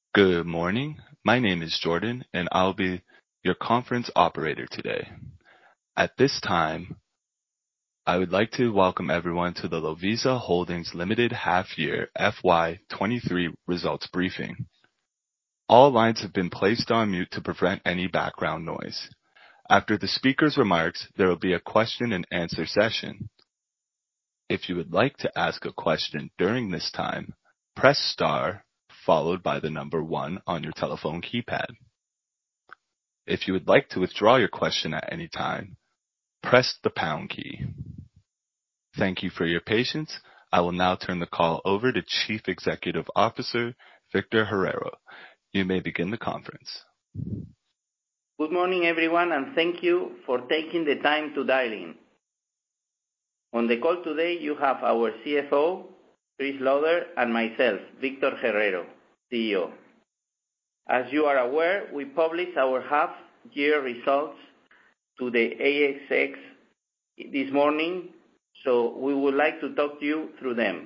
Good morning. My name is Jordan, and I'll be your conference operator today. At this time, I would like to welcome everyone to the Lovisa Holdings Limited Half-Year FY 23 Results Briefing. All lines have been placed on mute to prevent any background noise. After the speaker's remarks, there will be a question and answer session. If you would like to ask a question during this time, press star followed by the number 1 on your telephone keypad. If you would like to withdraw your question at any time, press the pound key. Thank you for your patience. I will now turn the call over to Chief Executive Officer, Victor Herrero. You may begin the conference. Good morning, everyone, and thank you for taking the time to dial in. On the call today, you have our CFO, Chris Lauder, and myself, Victor Herrero, CEO. As you are aware, we published our half-year results to the ASX this morning, so we would like to talk to you through them.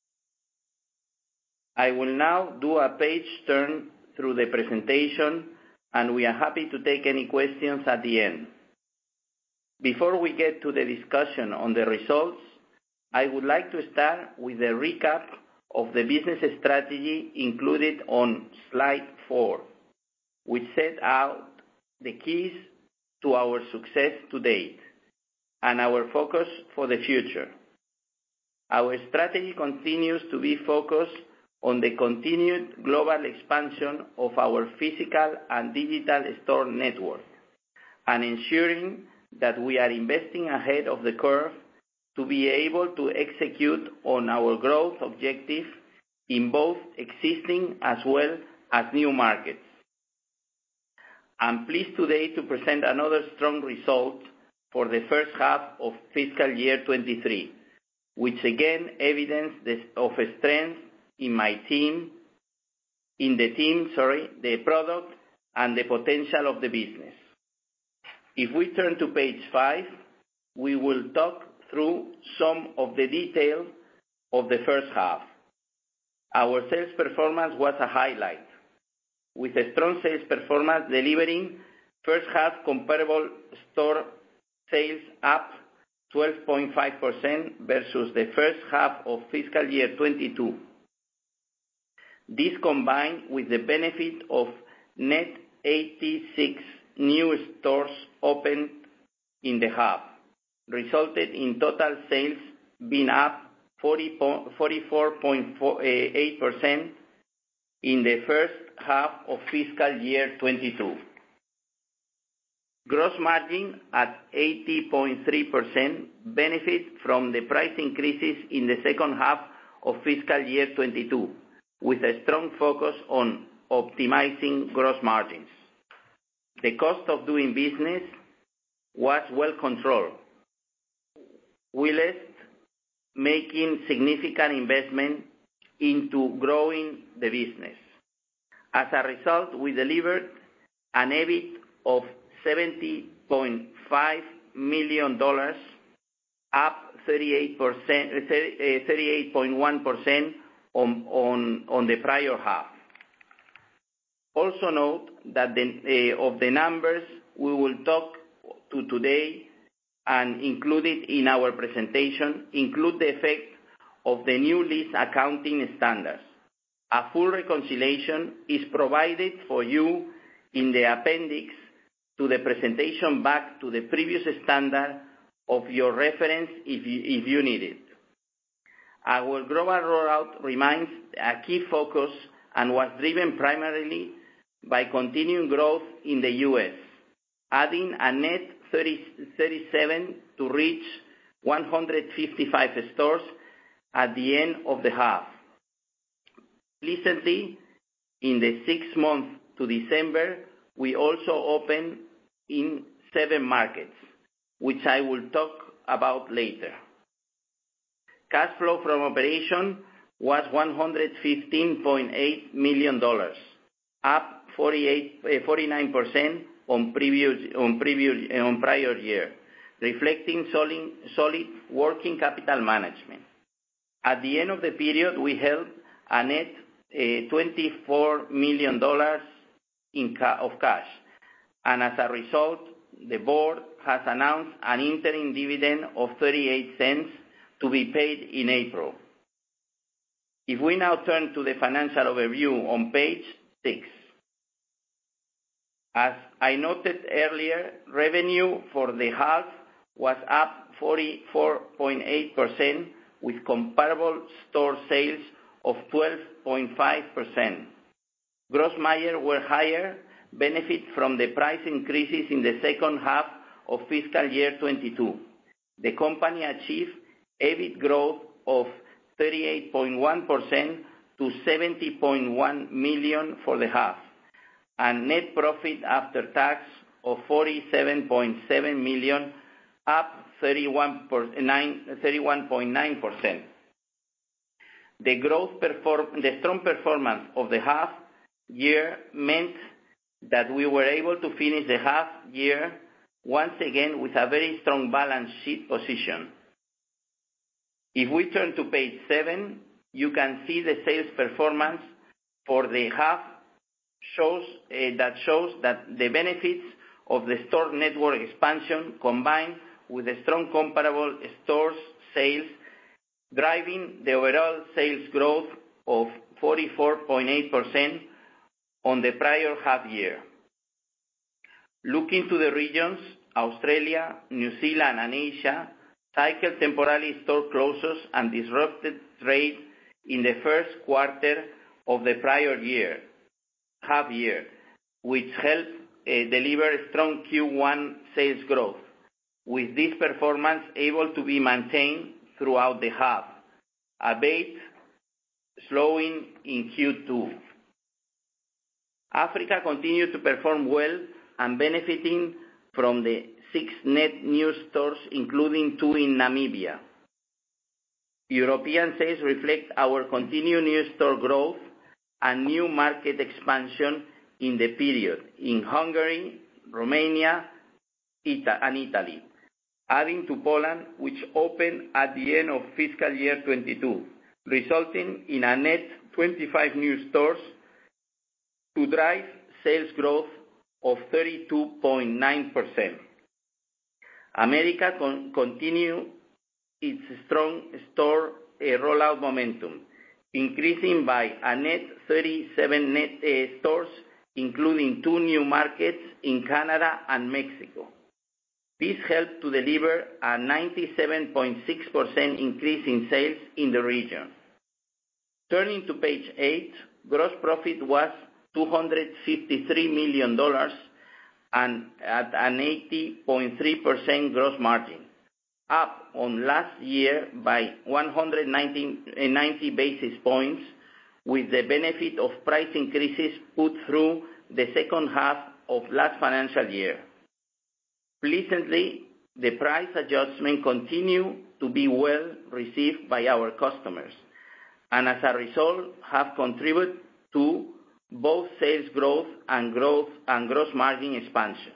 I will now do a page turn through the presentation, and we are happy to take any questions at the end. Before we get to the discussion on the results, I would like to start with a recap of the business strategy included on slide 4, which set out the keys to our success to date and our focus for the future. Our strategy continues to be focused on the continued global expansion of our physical and digital store network and ensuring that we are investing ahead of the curve to be able to execute on our growth objective in both existing as well as new markets. I'm pleased today to present another strong result for the first half of fiscal year 23, which again evidence of a strength in the product and the potential of the business. If we turn to page 5, we will talk through some of the detail of the first half. Our sales performance was a highlight, with a strong sales performance delivering first half comparable store sales up 12.5% versus the first half of fiscal year 22. This combined with the benefit of net 86 new stores opened in the half, resulted in total sales being up 44.8% in the first half of fiscal year 22. Gross margin at 80.3% benefit from the price increases in the second half of fiscal year 22, with a strong focus on optimizing gross margins. The cost of doing business was well controlled, whilst making significant investment into growing the business. As a result, we delivered an EBIT of $70.5 million, up 38.1% on the prior half. Also note that of the numbers we will talk to today and included in our presentation include the effect of the new lease accounting standards. A full reconciliation is provided for you in the appendix to the presentation back to the previous standard of your reference if you need it. Our global rollout remains a key focus and was driven primarily by continuing growth in the US, adding a net 37 to reach 155 stores at the end of the half. Pleasantly, in the 6 months to December, we also opened in 7 markets, which I will talk about later. Cash flow from operation was $115.8 million, up 49% on prior year, reflecting solid working capital management. At the end of the period, we held a net $24 million of cash. And as a result, the board has announced an interim dividend of 38 cents to be paid in April. If we now turn to the financial overview on page 6. As I noted earlier, revenue for the half was up 44.8% with comparable store sales of 12.5%. Gross margin were higher, benefit from the price increases in the second half of fiscal year 22. The company achieved EBIT growth of 38.1% to $70.1 million for the half, and net profit after tax of $47.7 million, up 31.9%. The strong performance of the half year meant that we were able to finish the half year once again with a very strong balance sheet position. If we turn to page 7, you can see the sales performance for the half shows that the benefits of the store network expansion combined with the strong comparable stores sales driving the overall sales growth of 44.8% on the prior half year. Looking to the regions, Australia, New Zealand and Asia cycled temporary store closures and disrupted trade in the first quarter of the prior year, half year, which helped deliver strong Q1 sales growth, with this performance able to be maintained throughout the half, albeit slowing in Q2. Africa continued to perform well and benefiting from the 6 net new stores, including 2 in Namibia. European sales reflect our continued new store growth and new market expansion in the period in Hungary, Romania, and Italy, adding to Poland, which opened at the end of fiscal year 22, resulting in a net 25 new stores to drive sales growth of 32.9%. America continued its strong store rollout momentum, increasing by a net 37 net stores, including 2 new markets in Canada and Mexico. This helped to deliver a 97.6% increase in sales in the region. Turning to page 8, gross profit was $253 million and at an 80.3% gross margin, up on last year by 190 basis points, with the benefit of price increases put through the second half of last financial year. Pleasantly, the price adjustment continued to be well received by our customers, and as a result have contributed to both sales growth and gross margin expansion.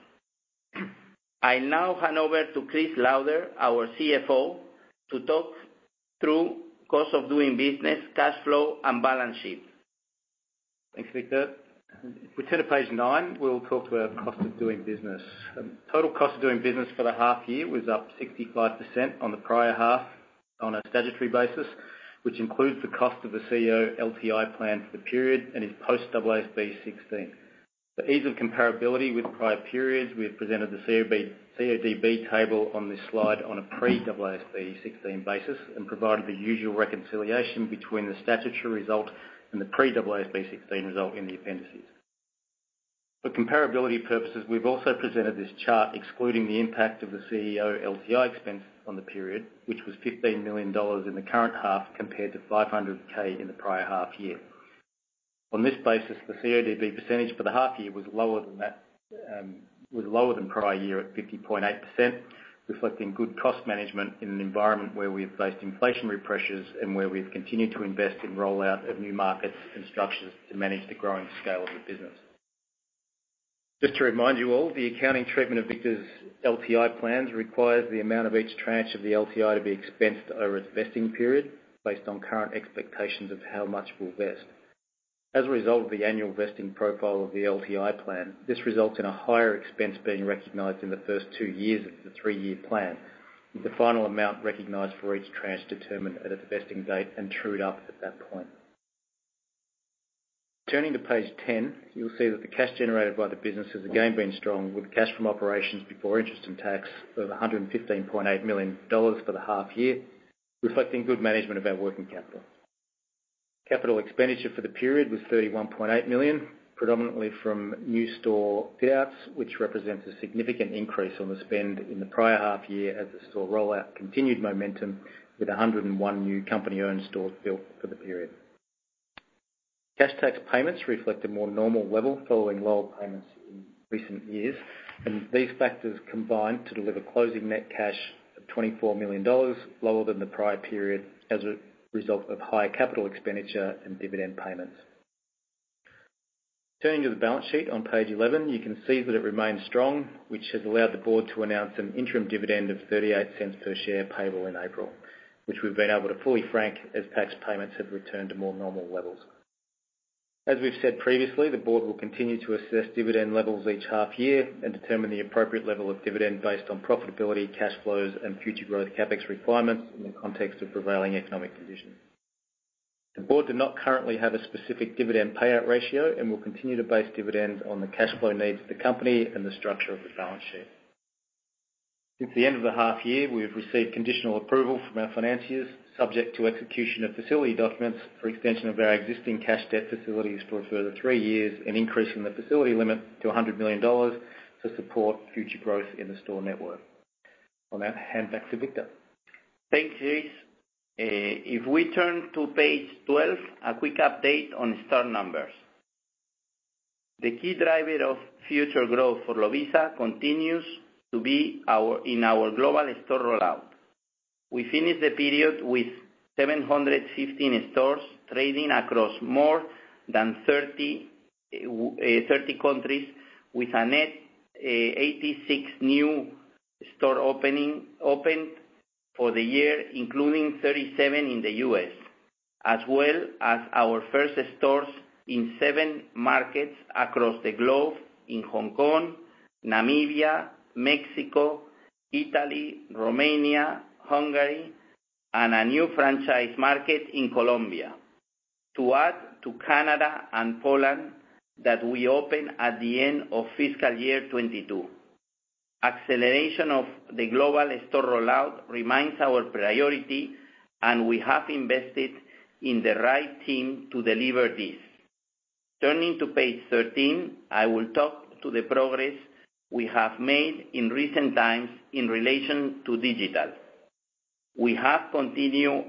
I now hand over to Chris Lauder, our CFO, to talk through cost of doing business, cash flow, and balance sheet. Thanks, Victor. If we turn to page 9, we'll talk to our cost of doing business. Total cost of doing business for the half year was up 65% on the prior half on a statutory basis, which includes the cost of the CEO LTI plan for the period and is post AASB 16. For ease of comparability with prior periods, we have presented the CODB table on this slide on a pre-AASB 16 basis and provided the usual reconciliation between the statutory result and the pre-AASB 16 result in the appendices. For comparability purposes, we've also presented this chart excluding the impact of the CEO LTI expense on the period, which was $15 million in the current half compared to $500K in the prior half year. On this basis, the CODB percentage for the half year was lower than prior year at 50.8%, reflecting good cost management in an environment where we have faced inflationary pressures and where we have continued to invest in rollout of new markets and structures to manage the growing scale of the business. Just to remind you all, the accounting treatment of Victor's LTI plans requires the amount of each tranche of the LTI to be expensed over its vesting period based on current expectations of how much will vest. As a result of the annual vesting profile of the LTI plan, this results in a higher expense being recognised in the first 2 years of the 3-year plan, with the final amount recognised for each tranche determined at its vesting date and trued up at that point. Turning to page 10, you'll see that the cash generated by the business has again been strong, with cash from operations before interest and tax of $115.8 million for the half year, reflecting good management of our working capital. Capital expenditure for the period was $31.8 million, predominantly from new store fit-outs, which represents a significant increase on the spend in the prior half year as the store rollout continued momentum with 101 new company-owned stores built for the period. Cash tax payments reflect a more normal level following lower payments in recent years, and these factors combined to deliver closing net cash of $24 million, lower than the prior period as a result of higher capital expenditure and dividend payments. Turning to the balance sheet on page 11, you can see that it remains strong, which has allowed the board to announce an interim dividend of 38 cents per share payable in April, which we've been able to fully frank as tax payments have returned to more normal levels. As we've said previously, the board will continue to assess dividend levels each half year and determine the appropriate level of dividend based on profitability, cash flows and future growth capex requirements in the context of prevailing economic conditions. The board do not currently have a specific dividend payout ratio and will continue to base dividends on the cash flow needs of the company and the structure of the balance sheet. Since the end of the half year, we have received conditional approval from our financiers, subject to execution of facility documents for extension of our existing cash debt facilities for a further 3 years and increasing the facility limit to $100 million to support future growth in the store network. I'll now hand back to Victor. Thanks, Chris. If we turn to page 12, a quick update on store numbers. The key driver of future growth for Lovisa continues to be in our global store rollout. We finished the period with 715 stores trading across more than 30 countries, with a net 86 new store opened for the year, including 37 in the US, as well as our first stores in 7 markets across the globe in Hong Kong, Namibia, Mexico, Italy, Romania, Hungary, and a new franchise market in Colombia, to add to Canada and Poland that we opened at the end of fiscal year 22. Acceleration of the global store rollout remains our priority, and we have invested in the right team to deliver this. Turning to page 13, I will talk to the progress we have made in recent times in relation to digital. We have continued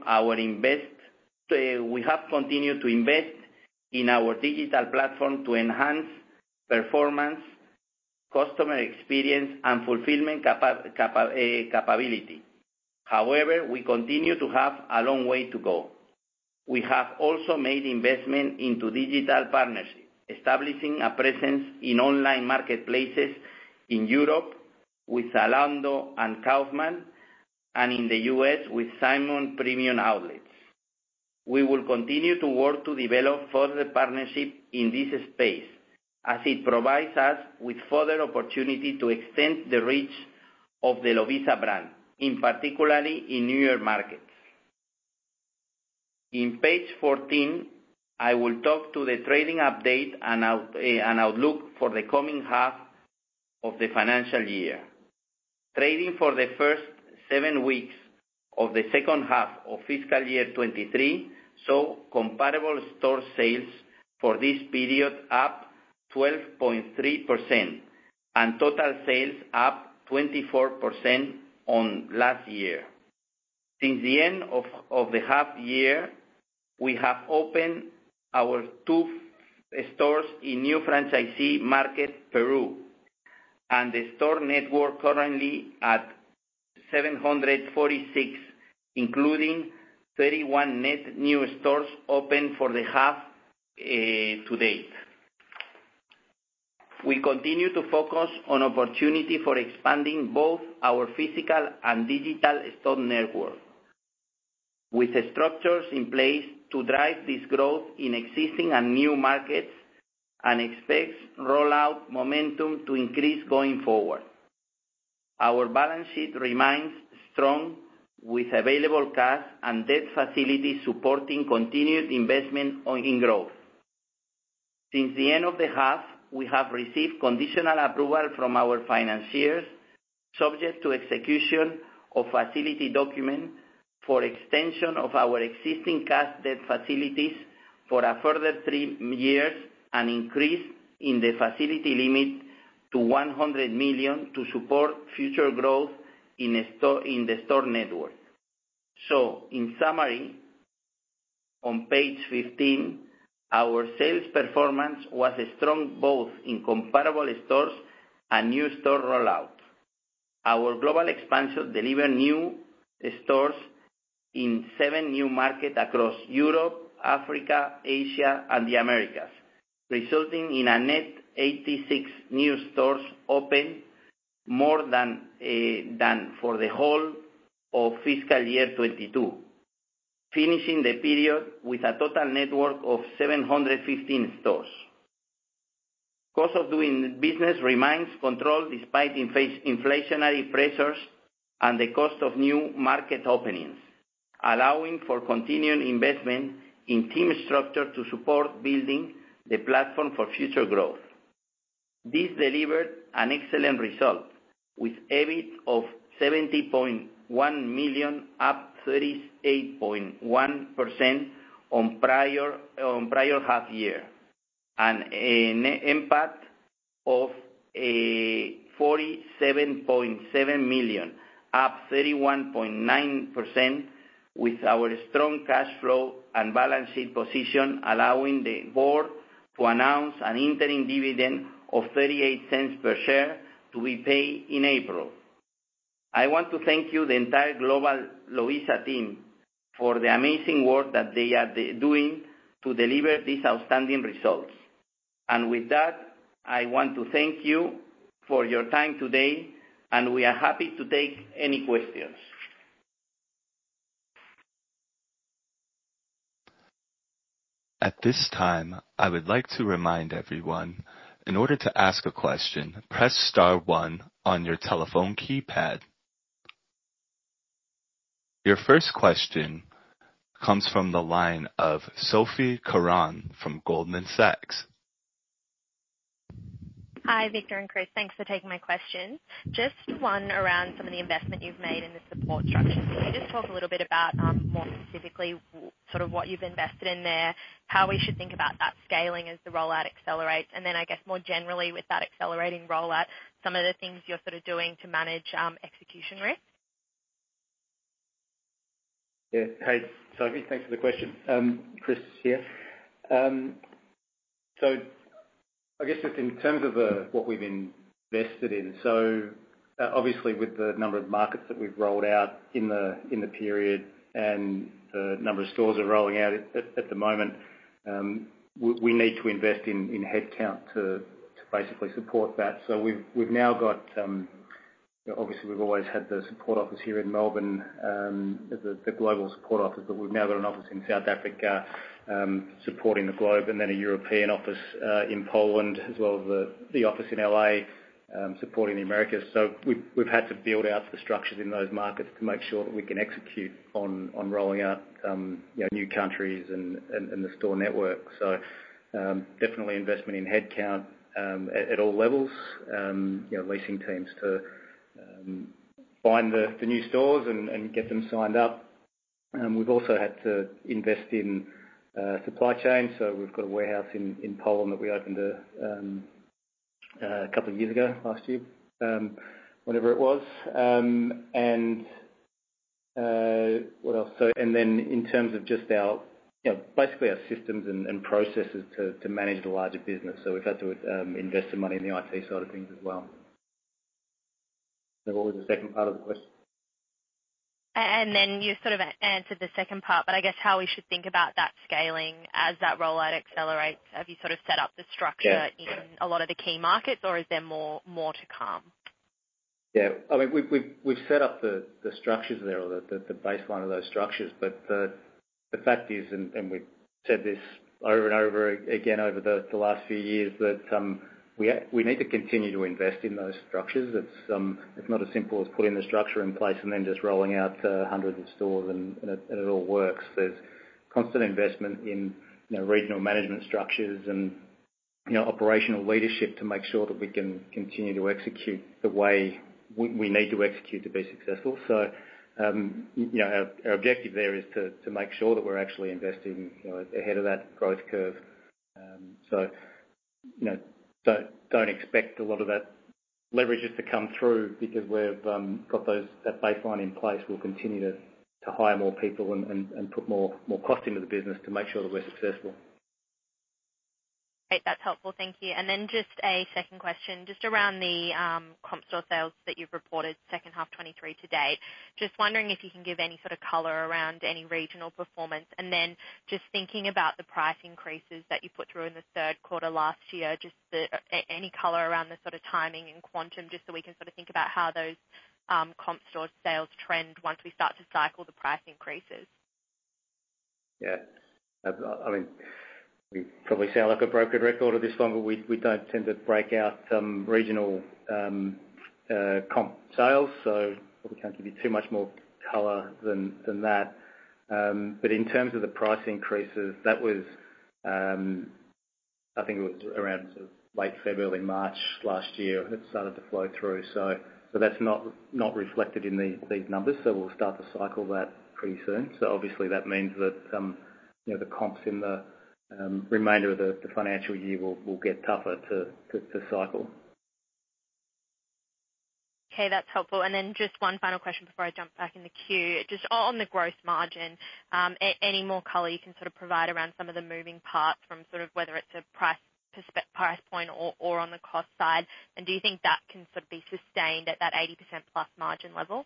to invest in our digital platform to enhance performance, customer experience, and fulfillment capability. However, we continue to have a long way to go. We have also made investment into digital partnerships, establishing a presence in online marketplaces in Europe with Zalando and Kaufman, and in the US with Simon Premium Outlets. We will continue to work to develop further partnership in this space, as it provides us with further opportunity to extend the reach of the Lovisa brand, in particularly in newer markets. In page 14, I will talk to the trading update and outlook for the coming half of the financial year. Trading for the first 7 weeks of the second half of fiscal year 23 saw comparable store sales for this period up 12.3% and total sales up 24% on last year. Since the end of the half year, we have opened our 2 stores in new franchisee market, Peru, and the store network currently at 746, including 31 net new stores open for the half to date. We continue to focus on opportunity for expanding both our physical and digital store network, with structures in place to drive this growth in existing and new markets and expects rollout momentum to increase going forward. Our balance sheet remains strong with available cash and debt facilities supporting continued investment in growth. Since the end of the half, we have received conditional approval from our financiers, subject to execution of facility document for extension of our existing cash debt facilities for a further 3 years, an increase in the facility limit to 100 million to support future growth in the store network. So, in summary, on page 15, our sales performance was strong both in comparable stores and new store rollout. Our global expansion delivered new stores in 7 new markets across Europe, Africa, Asia, and the Americas, resulting in a net 86 new stores open, more than for the whole of fiscal year 22, finishing the period with a total network of 715 stores. Cost of doing business remains controlled despite inflationary pressures and the cost of new market openings, allowing for continued investment in team structure to support building the platform for future growth. This delivered an excellent result, with EBIT of 70.1 million, up 38.1% on prior half year, and an NPAT of 47.7 million, up 31.9%, with our strong cash flow and balance sheet position allowing the board to announce an interim dividend of 38 cents per share to be paid in April. I want to thank you, the entire global Lovisa team, for the amazing work that they are doing to deliver these outstanding results. And with that, I want to thank you for your time today, and we are happy to take any questions. At this time, I would like to remind everyone, in order to ask a question, press star 1 on your telephone keypad. Your first question comes from the line of Sophie Caron from Goldman Sachs. Hi, Victor and Chris. Thanks for taking my question. Just one around some of the investment you've made in the support structure. Can you just talk a little bit about more specifically sort of what you've invested in there, how we should think about that scaling as the rollout accelerates, and then I guess more generally with that accelerating rollout, some of the things you're sort of doing to manage execution risk? Yeah. Hey, Sophie, thanks for the question. Chris here. So I guess just in terms of what we've invested in, so obviously with the number of markets that we've rolled out in the period and the number of stores are rolling out at the moment, we need to invest in headcount to basically support that. So we've now got, obviously we've always had the support office here in Melbourne, the global support office, but we've now got an office in South Africa supporting the globe, and then a European office in Poland, as well as the office in LA supporting the Americas. So we've had to build out the structures in those markets to make sure that we can execute on rolling out new countries and the store network. So definitely investment in headcount at all levels, leasing teams to find the new stores and get them signed up. We've also had to invest in supply chain, so we've got a warehouse in Poland that we opened a couple of years ago, last year, whatever it was. And what else? So, and then in terms of just our, basically our systems and processes to manage the larger business. So we've had to invest some money in the IT side of things as well. So what was the second part of the question? And then you sort of answered the second part, but I guess how we should think about that scaling as that rollout accelerates. Have you sort of set up the structure in a lot of the key markets, or is there more to come? Yeah, I mean, we've set up the structures there, or the baseline of those structures, but the fact is, and we've said this over and over again over the last few years, that we need to continue to invest in those structures. It's not as simple as putting the structure in place and then just rolling out hundreds of stores and it all works. There's constant investment in regional management structures and operational leadership to make sure that we can continue to execute the way we need to execute to be successful. So, our objective there is to make sure that we're actually investing ahead of that growth curve. Don't expect a lot of that leverages to come through because we've got that baseline in place. We'll continue to hire more people and put more cost into the business to make sure that we're successful. Great, that's helpful, thank you. And then just a second question, just around the comp store sales that you've reported second half 23 to date. Just wondering if you can give any sort of colour around any regional performance, and then just thinking about the price increases that you put through in the third quarter last year, just any colour around the sort of timing and quantum, just so we can sort of think about how those comp store sales trend once we start to cycle the price increases. Yeah, I mean, we probably sound like a broken record at this one, but we don't tend to break out regional comp sales, so we can't give you too much more colour than that. But in terms of the price increases, that was, I think it was around sort of late February, March last year it started to flow through. So that's not reflected in these numbers, so we'll start to cycle that pretty soon. So obviously that means that the comps in the remainder of the financial year will get tougher to cycle. Okay, that's helpful. And then just one final question before I jump back in the queue. Just on the gross margin, any more colour you can sort of provide around some of the moving parts from sort of whether it's a price point or on the cost side, and do you think that can sort of be sustained at that 80% plus margin level?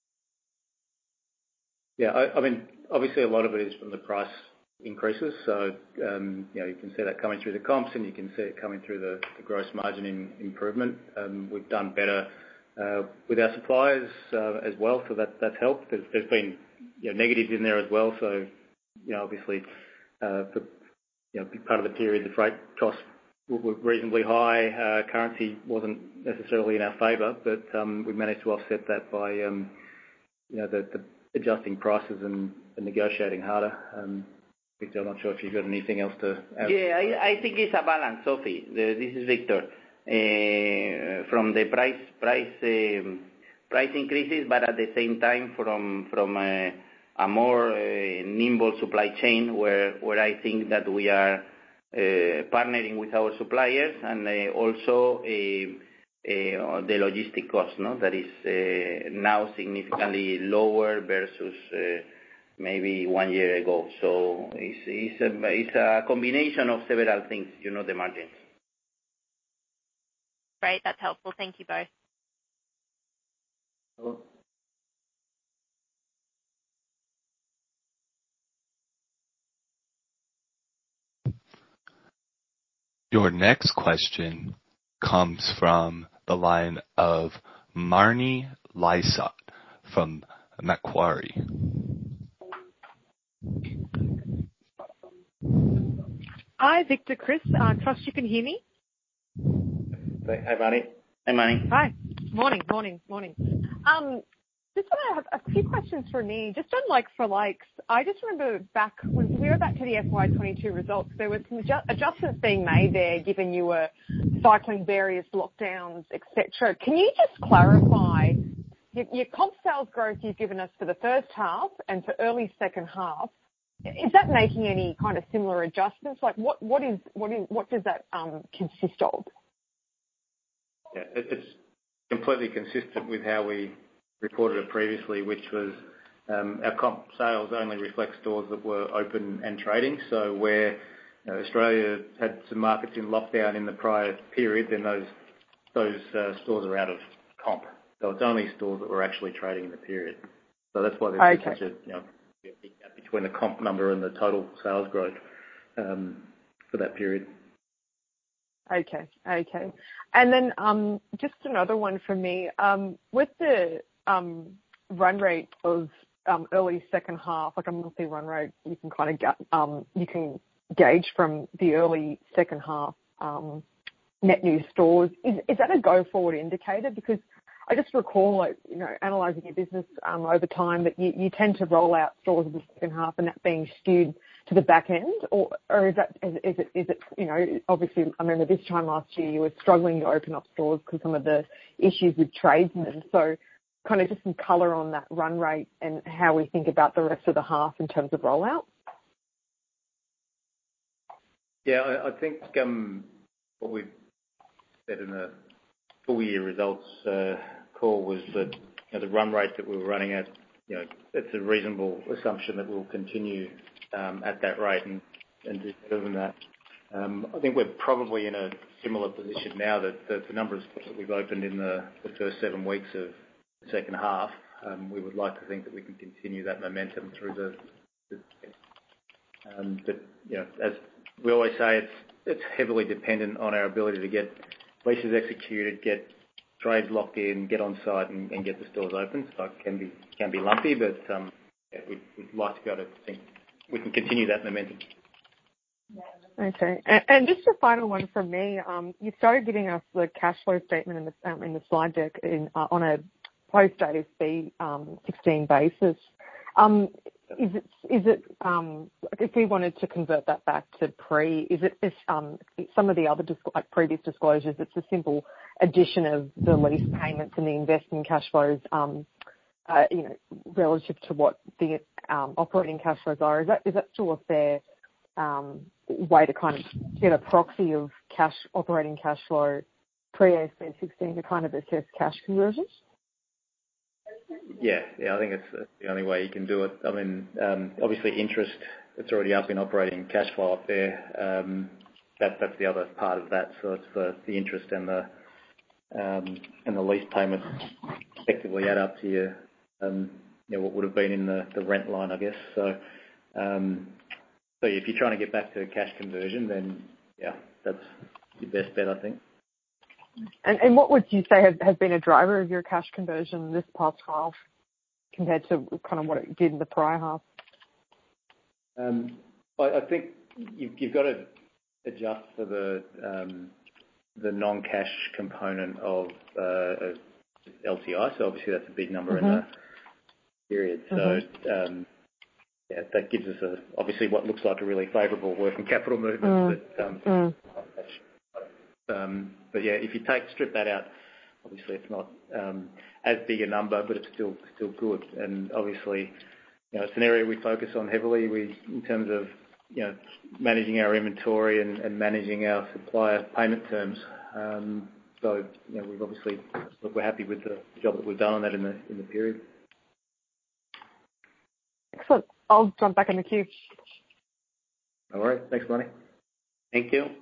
Yeah, I mean, obviously a lot of it is from the price increases, so you can see that coming through the comps and you can see it coming through the gross margin improvement. We've done better with our suppliers as well, so that's helped. There's been negatives in there as well, so obviously for a big part of the period the freight costs were reasonably high. Currency wasn't necessarily in our favour, but we managed to offset that by the adjusting prices and negotiating harder. Victor, I'm not sure if you've got anything else to add. Yeah, I think it's a balance, Sophie. This is Victor. From the price increases, but at the same time from a more nimble supply chain where I think that we are partnering with our suppliers and also the logistic cost, that is now significantly lower versus maybe 1 year ago. So it's a combination of several things, the margins. Great, that's helpful. Thank you both. Hello. Your next question comes from the line of Marni Lysaght from Macquarie. Hi, Victor, Chris. Trust you can hear me. Hey, Marni. Hey, Marni. Hi. Morning. Just want to have a few questions for me. Just on like for likes, I just remember when we were back to the FY22 results, there were some adjustments being made there, given you were cycling various lockdowns, etc. Can you just clarify your comp sales growth you've given us for the first half and for early second half? Is that making any kind of similar adjustments? Like what does that consist of? Yeah, it's completely consistent with how we reported it previously, which was our comp sales only reflect stores that were open and trading. So where Australia had some markets in lockdown in the prior period, then those stores are out of comp. So it's only stores that were actually trading in the period. So that's why there's such a big gap between the comp number and the total sales growth for that period. Okay. And then just another one from me. With the run rate of early second half, like a monthly run rate, you can kind of get, you can gauge from the early second half net new stores. Is that a go-forward indicator? Because I just recall, like, you know, analysing your business over time, that you tend to roll out stores in the second half and that being skewed to the back end, or is it, you know, obviously, I remember this time last year you were struggling to open up stores because some of the issues with tradesmen. So kind of just some colour on that run rate and how we think about the rest of the half in terms of rollout. Yeah, I think what we've said in the full year results call was that, you know, the run rate that we were running at, you know, it's a reasonable assumption that we'll continue at that rate and do better than that. I think we're probably in a similar position now that the number of stores that we've opened in the first 7 weeks of the second half, we would like to think that we can continue that momentum through but, you know, as we always say, it's heavily dependent on our ability to get leases executed, get trades locked in, get on site and get the stores open. So it can be lumpy, but yeah, we'd like to be able to think we can continue that momentum. Okay. And just a final one from me. You started giving us the cash flow statement in the slide deck on a post AASB 16 basis. Is it if we wanted to convert that back to pre, is some of the other like previous disclosures, it's a simple addition of the lease payments and the investment cash flows, you know, relative to what the operating cash flows are. Is that still a fair way to kind of get a proxy of operating cash flow pre AASB 16 to kind of assess cash conversions? Yeah, I think it's the only way you can do it. I mean, obviously interest, it's already up in operating cash flow up there. That's the other part of that. So it's the interest and the lease payments effectively add up to your, you know, what would have been in the rent line, I guess. So if you're trying to get back to cash conversion, then yeah, that's your best bet, I think. And what would you say has been a driver of your cash conversion this past half compared to kind of what it did in the prior half? I think you've got to adjust for the non-cash component of LTI. So obviously that's a big number in the period. So yeah, that gives us obviously what looks like a really favourable working capital movement. But yeah, if you strip that out, obviously it's not as big a number, but it's still good. And obviously, you know, it's an area we focus on heavily. In terms of, you know, managing our inventory and managing our supplier payment terms. So you know, we're happy with the job that we've done on that in the period. Excellent. I'll jump back in the queue. All right. Thanks, Bonnie. Thank you.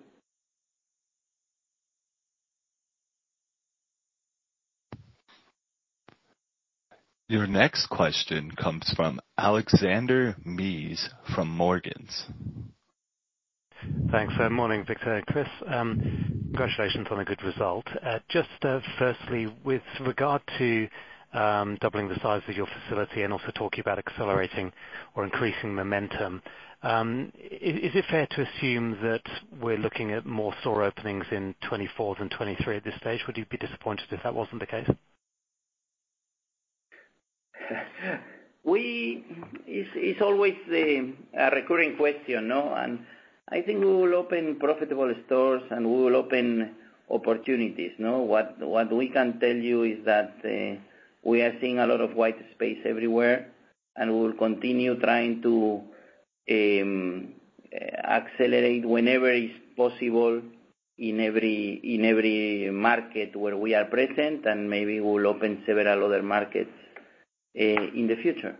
Your next question comes from Alexander Mees from Morgans. Thanks. Morning, Victor and Chris. Congratulations on a good result. Just firstly, with regard to doubling the size of your facility and also talking about accelerating or increasing momentum, is it fair to assume that we're looking at more store openings in 24 than 23 at this stage? Would you be disappointed if that wasn't the case? It's always a recurring question, no? And I think we will open profitable stores and we will open opportunities, no? What we can tell you is that we are seeing a lot of white space everywhere, and we will continue trying to accelerate whenever is possible in every market where we are present, and maybe we'll open several other markets in the future.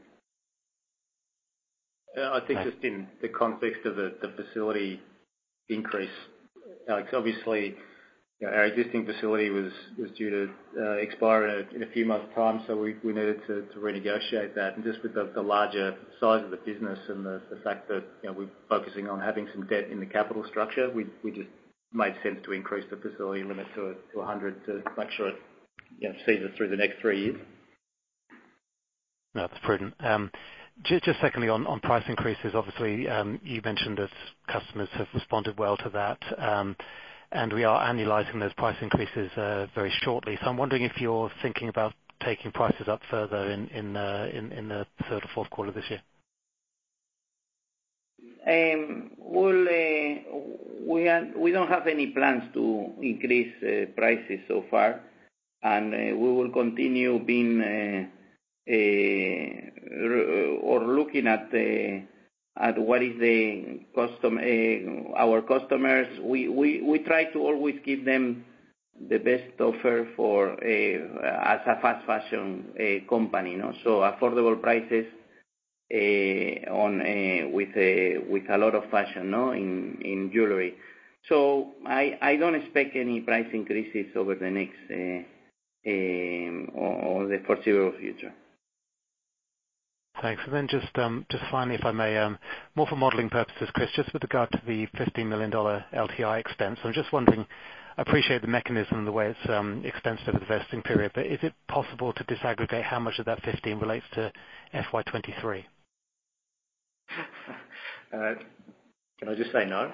I think just in the context of the facility increase, Alex, obviously, you know, our existing facility was due to expire in a few months' time, so we needed to renegotiate that. And just with the larger size of the business and the fact that, you know, we're focusing on having some debt in the capital structure, we just made sense to increase the facility limit to 100 to make sure it, you know, sees us through the next 3 years. No, that's prudent. Just secondly, on price increases, obviously, you mentioned that customers have responded well to that, and we are annualizing those price increases very shortly. So I'm wondering if you're thinking about taking prices up further in the third or fourth quarter this year. We don't have any plans to increase prices so far, and we will continue being or looking at what is the our customers. We try to always give them the best offer for as a fast fashion company, no? So affordable prices with a lot of fashion, no, in jewelry. So I don't expect any price increases over the next or the foreseeable future. Thanks. And then just finally, if I may, more for modeling purposes, Chris, just with regard to the $15 million LTI expense, I'm just wondering, I appreciate the mechanism and the way it's expensed over the vesting period, but is it possible to disaggregate how much of that 15 relates to FY23? Can I just say no?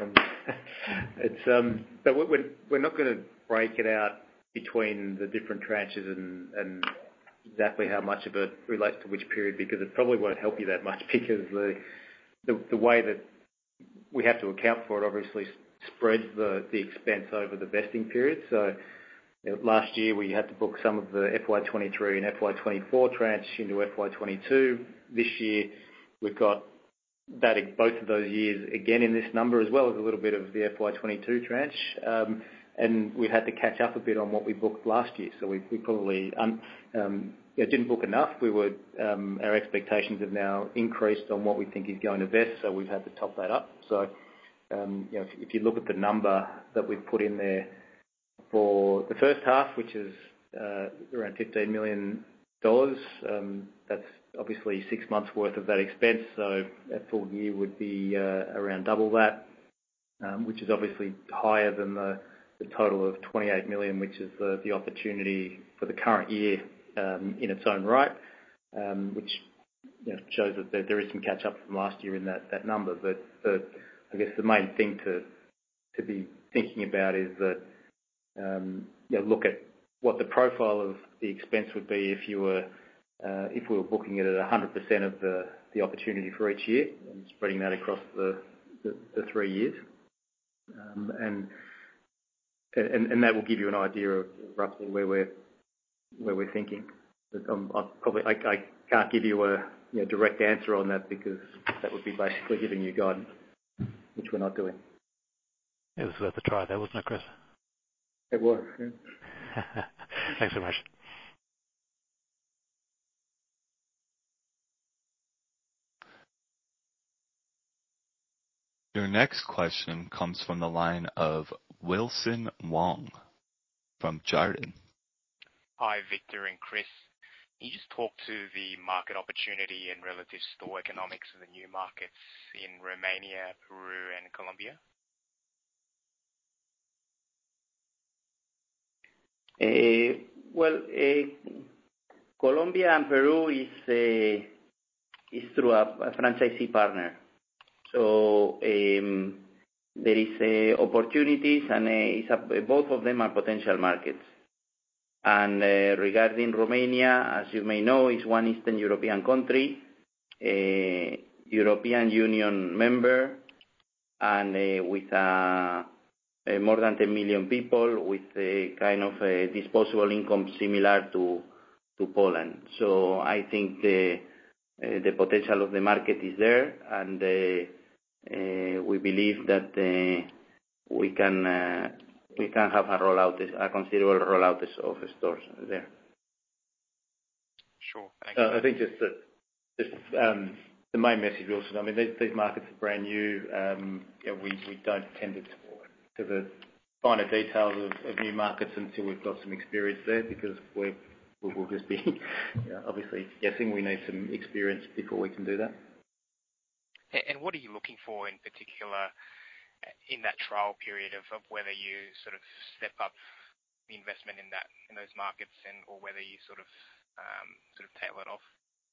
But we're not going to break it out between the different tranches and exactly how much of it relates to which period, because it probably won't help you that much, because the way that we have to account for it obviously spreads the expense over the vesting period. So last year we had to book some of the FY23 and FY24 tranche into FY22. This year we've got that both of those years again in this number, as well as a little bit of the FY22 tranche. And we've had to catch up a bit on what we booked last year. So we probably didn't book enough. Our expectations have now increased on what we think is going to vest, so we've had to top that up. So if you look at the number that we've put in there for the first half, which is around $15 million, that's obviously 6 months worth of that expense. So a full year would be around double that, which is obviously higher than the total of $28 million, which is the opportunity for the current year in its own right, which shows that there is some catch up from last year in that number. But I guess the main thing to be thinking about is that look at what the profile of the expense would be if we were booking it at 100% of the opportunity for each year and spreading that across the 3 years, and that will give you an idea of roughly where we're thinking. But I can't give you a direct answer on that, because that would be basically giving you guidance, which we're not doing. It was worth a try there, wasn't it, Chris? It was. Yeah. Thanks so much. Your next question comes from the line of Wilson Wong from Jarden. Hi, Victor and Chris. Can you just talk to the market opportunity and relative store economics of the new markets in Romania, Peru, and Colombia? Colombia and Peru is through a franchisee partner. So there is opportunities, and both of them are potential markets. And regarding Romania, as you may know, is one Eastern European country, European Union member, and with more than 10 million people, with a kind of a disposable income similar to Poland. So I think the potential of the market is there, and we believe that we can have a considerable rollout of stores there. Sure. Thank you. I think just the main message, Wilson. I mean, these markets are brand new. We don't tend to talk to the finer details of new markets until we've got some experience there, because we'll just be obviously guessing. We need some experience before we can do that. And what are you looking for in particular in that trial period of whether you sort of step up the investment in those markets, or whether you sort of tail it off?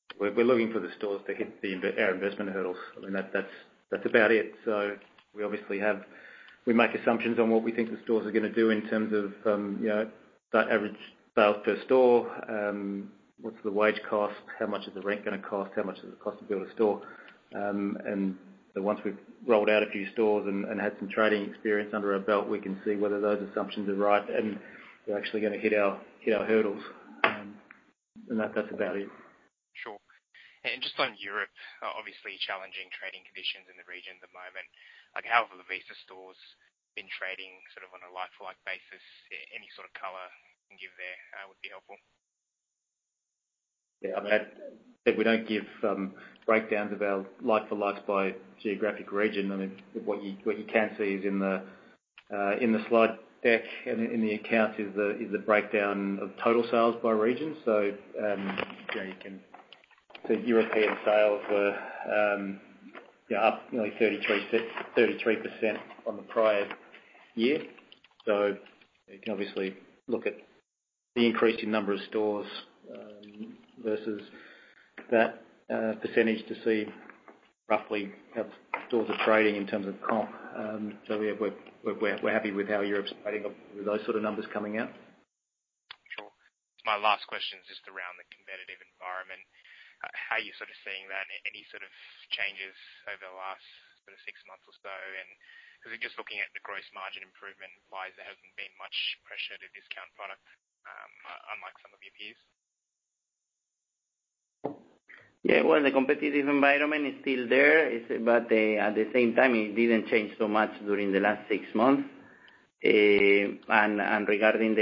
we're looking for the stores to hit our investment hurdles. I mean, that's about it. So we obviously we make assumptions on what we think the stores are going to do in terms of, that average sales per store, what's the wage cost, how much is the rent going to cost, how much is the cost to build a store. And so once we've rolled out a few stores and had some trading experience under our belt, we can see whether those assumptions are right and we're actually going to hit our hurdles. And that's about it. Sure. And just on Europe, obviously challenging trading conditions in the region at the moment. Like, how have the Lovisa stores been trading sort of on a like-for-like basis? Any sort of colour you can give there would be helpful. Yeah, I mean, we don't give breakdowns of our like-for-likes by geographic region. I mean, what you can see is in the slide deck and in the accounts is the breakdown of total sales by region. So you can see European sales were up nearly 33% on the prior year. So you can obviously look at the increase in number of stores versus that percentage to see roughly how stores are trading in terms of comp. So we're happy with how Europe's trading with those sort of numbers coming out. Sure. My last question is just around the competitive environment. How are you sort of seeing that? Any sort of changes over the last sort of 6 months or so? And because just looking at the gross margin improvement implies there hasn't been much pressure to discount product, unlike some of your peers. Yeah, well, the competitive environment is still there, but at the same time, it didn't change so much during the last 6 months. And regarding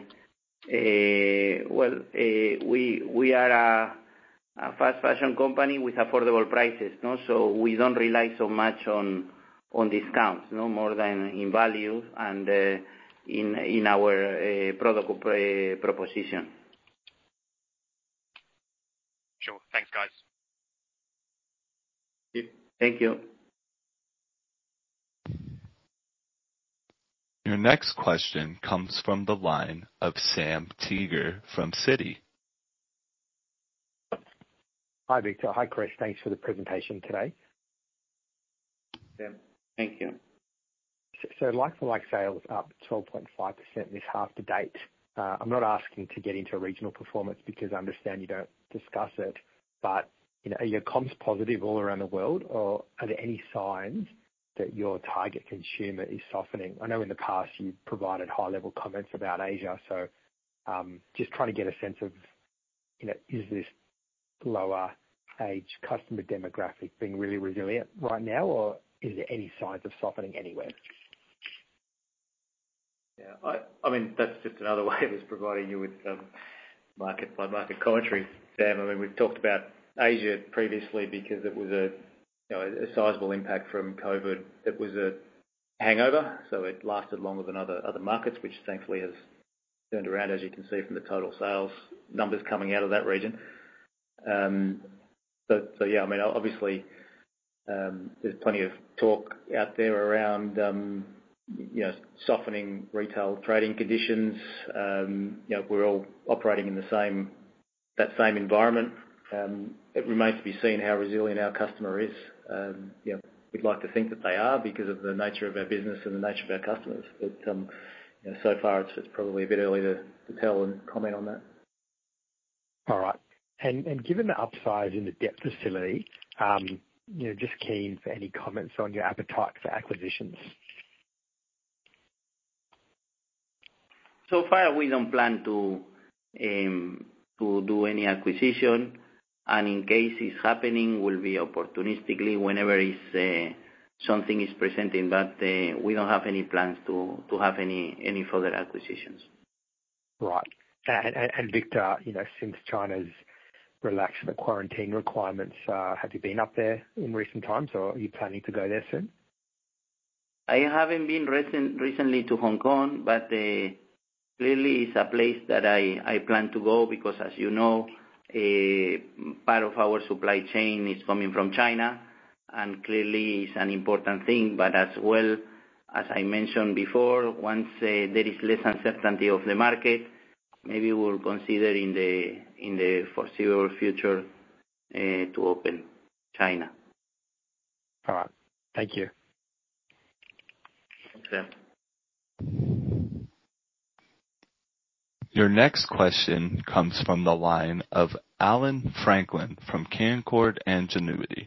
we are a fast fashion company with affordable prices, no? So we don't rely so much on discounts, no, more than in value and in our product proposition. Sure. Thanks, guys. Thank you. Your next question comes from the line of Sam Teeger from Citi. Hi, Victor. Hi, Chris. Thanks for the presentation today. Sam. Thank you. So like-for-like sales up 12.5% this half to date. I'm not asking to get into regional performance because I understand you don't discuss it, but are your comps positive all around the world, or are there any signs that your target consumer is softening? I know in the past you provided high-level comments about Asia, so just trying to get a sense of, is this lower age customer demographic being really resilient right now, or is there any signs of softening anywhere? Yeah, I mean, that's just another way of us providing you with market by market commentary, Sam. I mean, we've talked about Asia previously because it was a sizable impact from COVID. It was a hangover, so it lasted longer than other markets, which thankfully has turned around, as you can see from the total sales numbers coming out of that region. So yeah, I mean, obviously there's plenty of talk out there around softening retail trading conditions. We're all operating in that same environment. It remains to be seen how resilient our customer is. We'd like to think that they are because of the nature of our business and the nature of our customers. But so far, it's probably a bit early to tell and comment on that. All right. And given the upsize in the debt facility, just keen for any comments on your appetite for acquisitions. So far, we don't plan to do any acquisition, and in case it's happening, will be opportunistically whenever something is presenting. But we don't have any plans to have any further acquisitions. Right. And Victor, since China's relaxed the quarantine requirements, have you been up there in recent times, or are you planning to go there soon? I haven't been recently to Hong Kong, but clearly it's a place that I plan to go because, as you know, part of our supply chain is coming from China, and clearly it's an important thing. But as well, as I mentioned before, once there is less uncertainty of the market, maybe we'll consider in the foreseeable future to open China. All right. Thank you. Okay. Your next question comes from the line of Alan Franklin from Canaccord Genuity.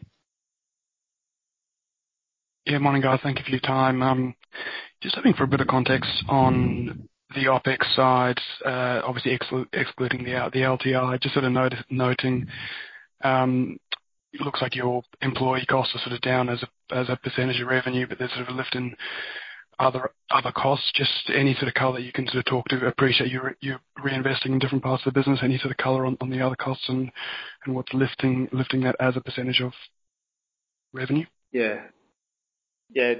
Yeah, morning, guys. Thank you for your time. Just hoping for a bit of context on the OpEx side, obviously excluding the LTI. Just sort of noting, it looks like your employee costs are sort of down as a percentage of revenue, but there's sort of a lift in other costs. Just any sort of color you can sort of talk to. Appreciate you're reinvesting in different parts of the business. Any sort of color on the other costs and what's lifting that as a percentage of revenue? Yeah. I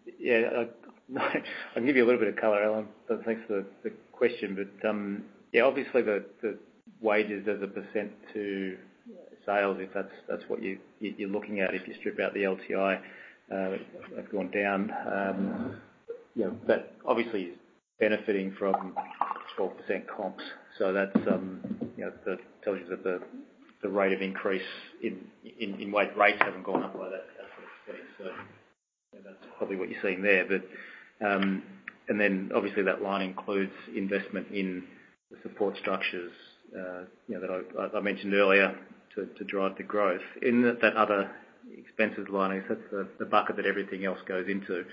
can give you a little bit of color, Alan. So thanks for the question. But obviously the wages as a percent to sales, if that's what you're looking at, if you strip out the LTI, have gone down. That obviously is benefiting from 12% comps. So that's that tells you that the rate of increase in wage rates haven't gone up by that sort of speed. So that's probably what you're seeing there. But and then obviously that line includes investment in the support structures that I mentioned earlier to drive the growth. In that other expenses line, I guess that's the bucket that everything else goes into.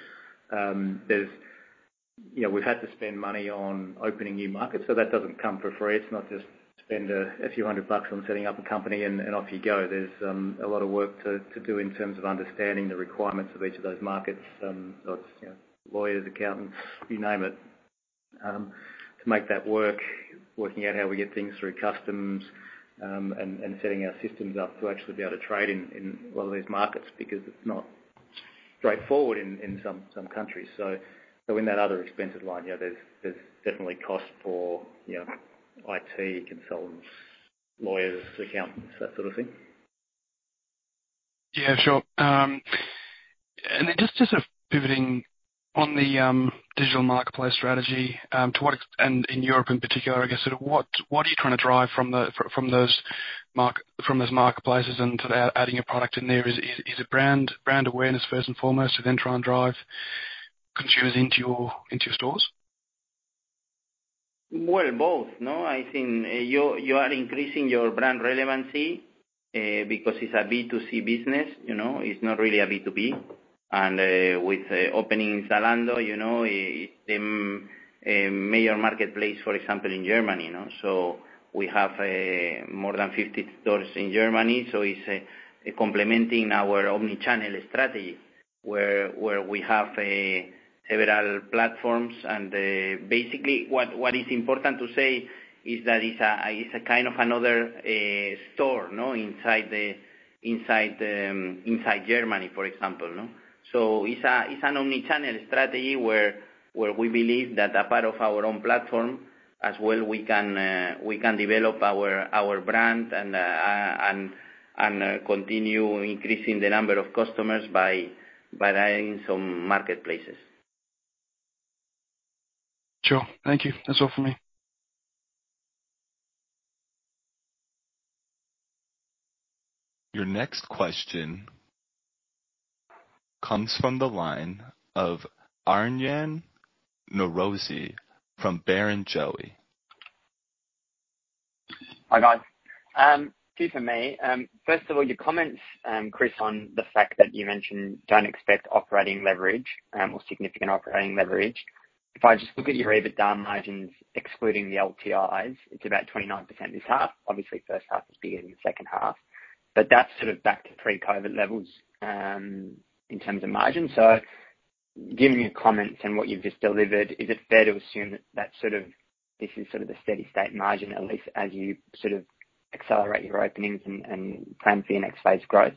We've had to spend money on opening new markets, so that doesn't come for free. It's not just spend a few $100 on setting up a company and off you go. There's a lot of work to do in terms of understanding the requirements of each of those markets. So it's lawyers, accountants, you name it, to make that work, working out how we get things through customs, and setting our systems up to actually be able to trade in a lot of these markets, because it's not straightforward in some countries. So in that other expenses line, there's definitely cost for IT, consultants, lawyers, accountants, that sort of thing. Yeah, sure. And then just sort of pivoting on the digital marketplace strategy, to what and in Europe in particular, I guess, sort of what are you trying to drive from those marketplaces and sort of adding a product in there? Is it brand awareness first and foremost, to then try and drive consumers into your stores? Well, both, no? I think you are increasing your brand relevancy because it's a B2C business, it's not really a B2B. And with opening Zalando, it's the major marketplace, for example, in Germany, So we have more than 50 stores in Germany, so it's complementing our omni-channel strategy, where we have several platforms, and basically what is important to say is that it's a kind of another store, no, inside Germany, for example, no. So it's an omni-channel strategy where we believe that a part of our own platform as well we can develop our brand and continue increasing the number of customers by adding some marketplaces. Sure. Thank you. That's all for me. Your next question comes from the line of Aryan Norozi from Barrenjoey. Hi, guys. Two for me. First of all, your comments, Chris, on the fact that you mentioned don't expect operating leverage or significant operating leverage. If I just look at your EBITDA margins, excluding the LTIs, it's about 29% this half. Obviously, first half is bigger than the second half, but that's sort of back to pre-COVID levels in terms of margin. So given your comments and what you've just delivered, is it fair to assume that this is sort of the steady state margin, at least as you sort of accelerate your openings and plan for your next phase growth?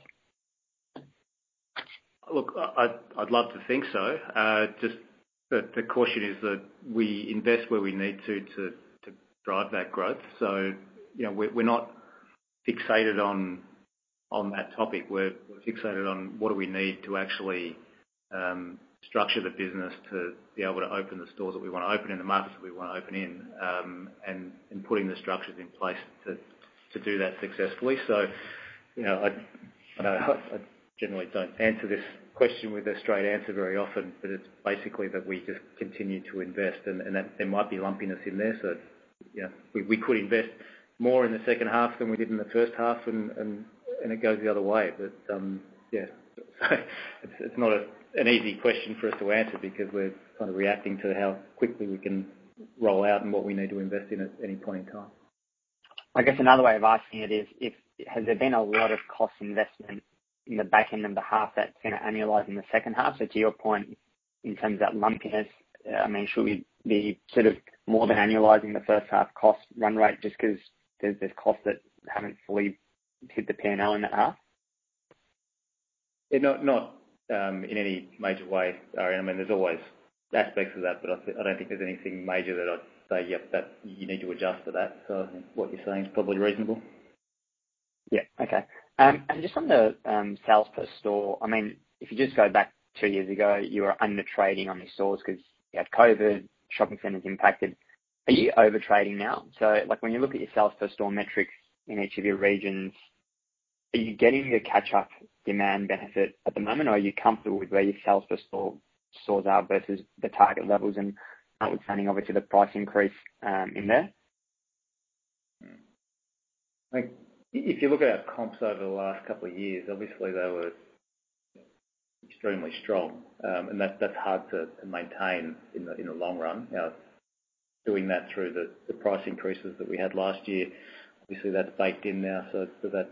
Look, I'd love to think so. Just the caution is that we invest where we need to drive that growth. So, we're not fixated on that topic. We're fixated on what do we need to actually structure the business to be able to open the stores that we want to open in the markets that we want to open in, and putting the structures in place to do that successfully. So I know I generally don't answer this question with a straight answer very often, but it's basically that we just continue to invest, and that there might be lumpiness in there. So, we could invest more in the second half than we did in the first half, and it goes the other way. But so it's not an easy question for us to answer because we're kind of reacting to how quickly we can roll out and what we need to invest in at any point in time. I guess another way of asking it is, has there been a lot of cost investment in the back end of the half that's going to annualise in the second half? So to your point, in terms of that lumpiness, should we be sort of more than annualising the first half cost run rate just because there's costs that haven't fully hit the P&L in that half? Yeah, not in any major way, Arian. There's always aspects of that, but I don't think there's anything major that I'd say, yep, that you need to adjust for that. So I think what you're saying is probably reasonable. Yeah, okay. And just on the sales per store, if you just go back 2 years ago, you were under trading on your stores because you had COVID, shopping centres impacted. Are you over trading now? So when you look at your sales per store metrics in each of your regions, are you getting the catch-up demand benefit at the moment, or are you comfortable with where your sales per stores are versus the target levels, and notwithstanding obviously the price increase in there? If you look at our comps over the last couple of years, obviously they were extremely strong, and that's hard to maintain in the long run. Doing that through the price increases that we had last year, obviously that's baked in now, so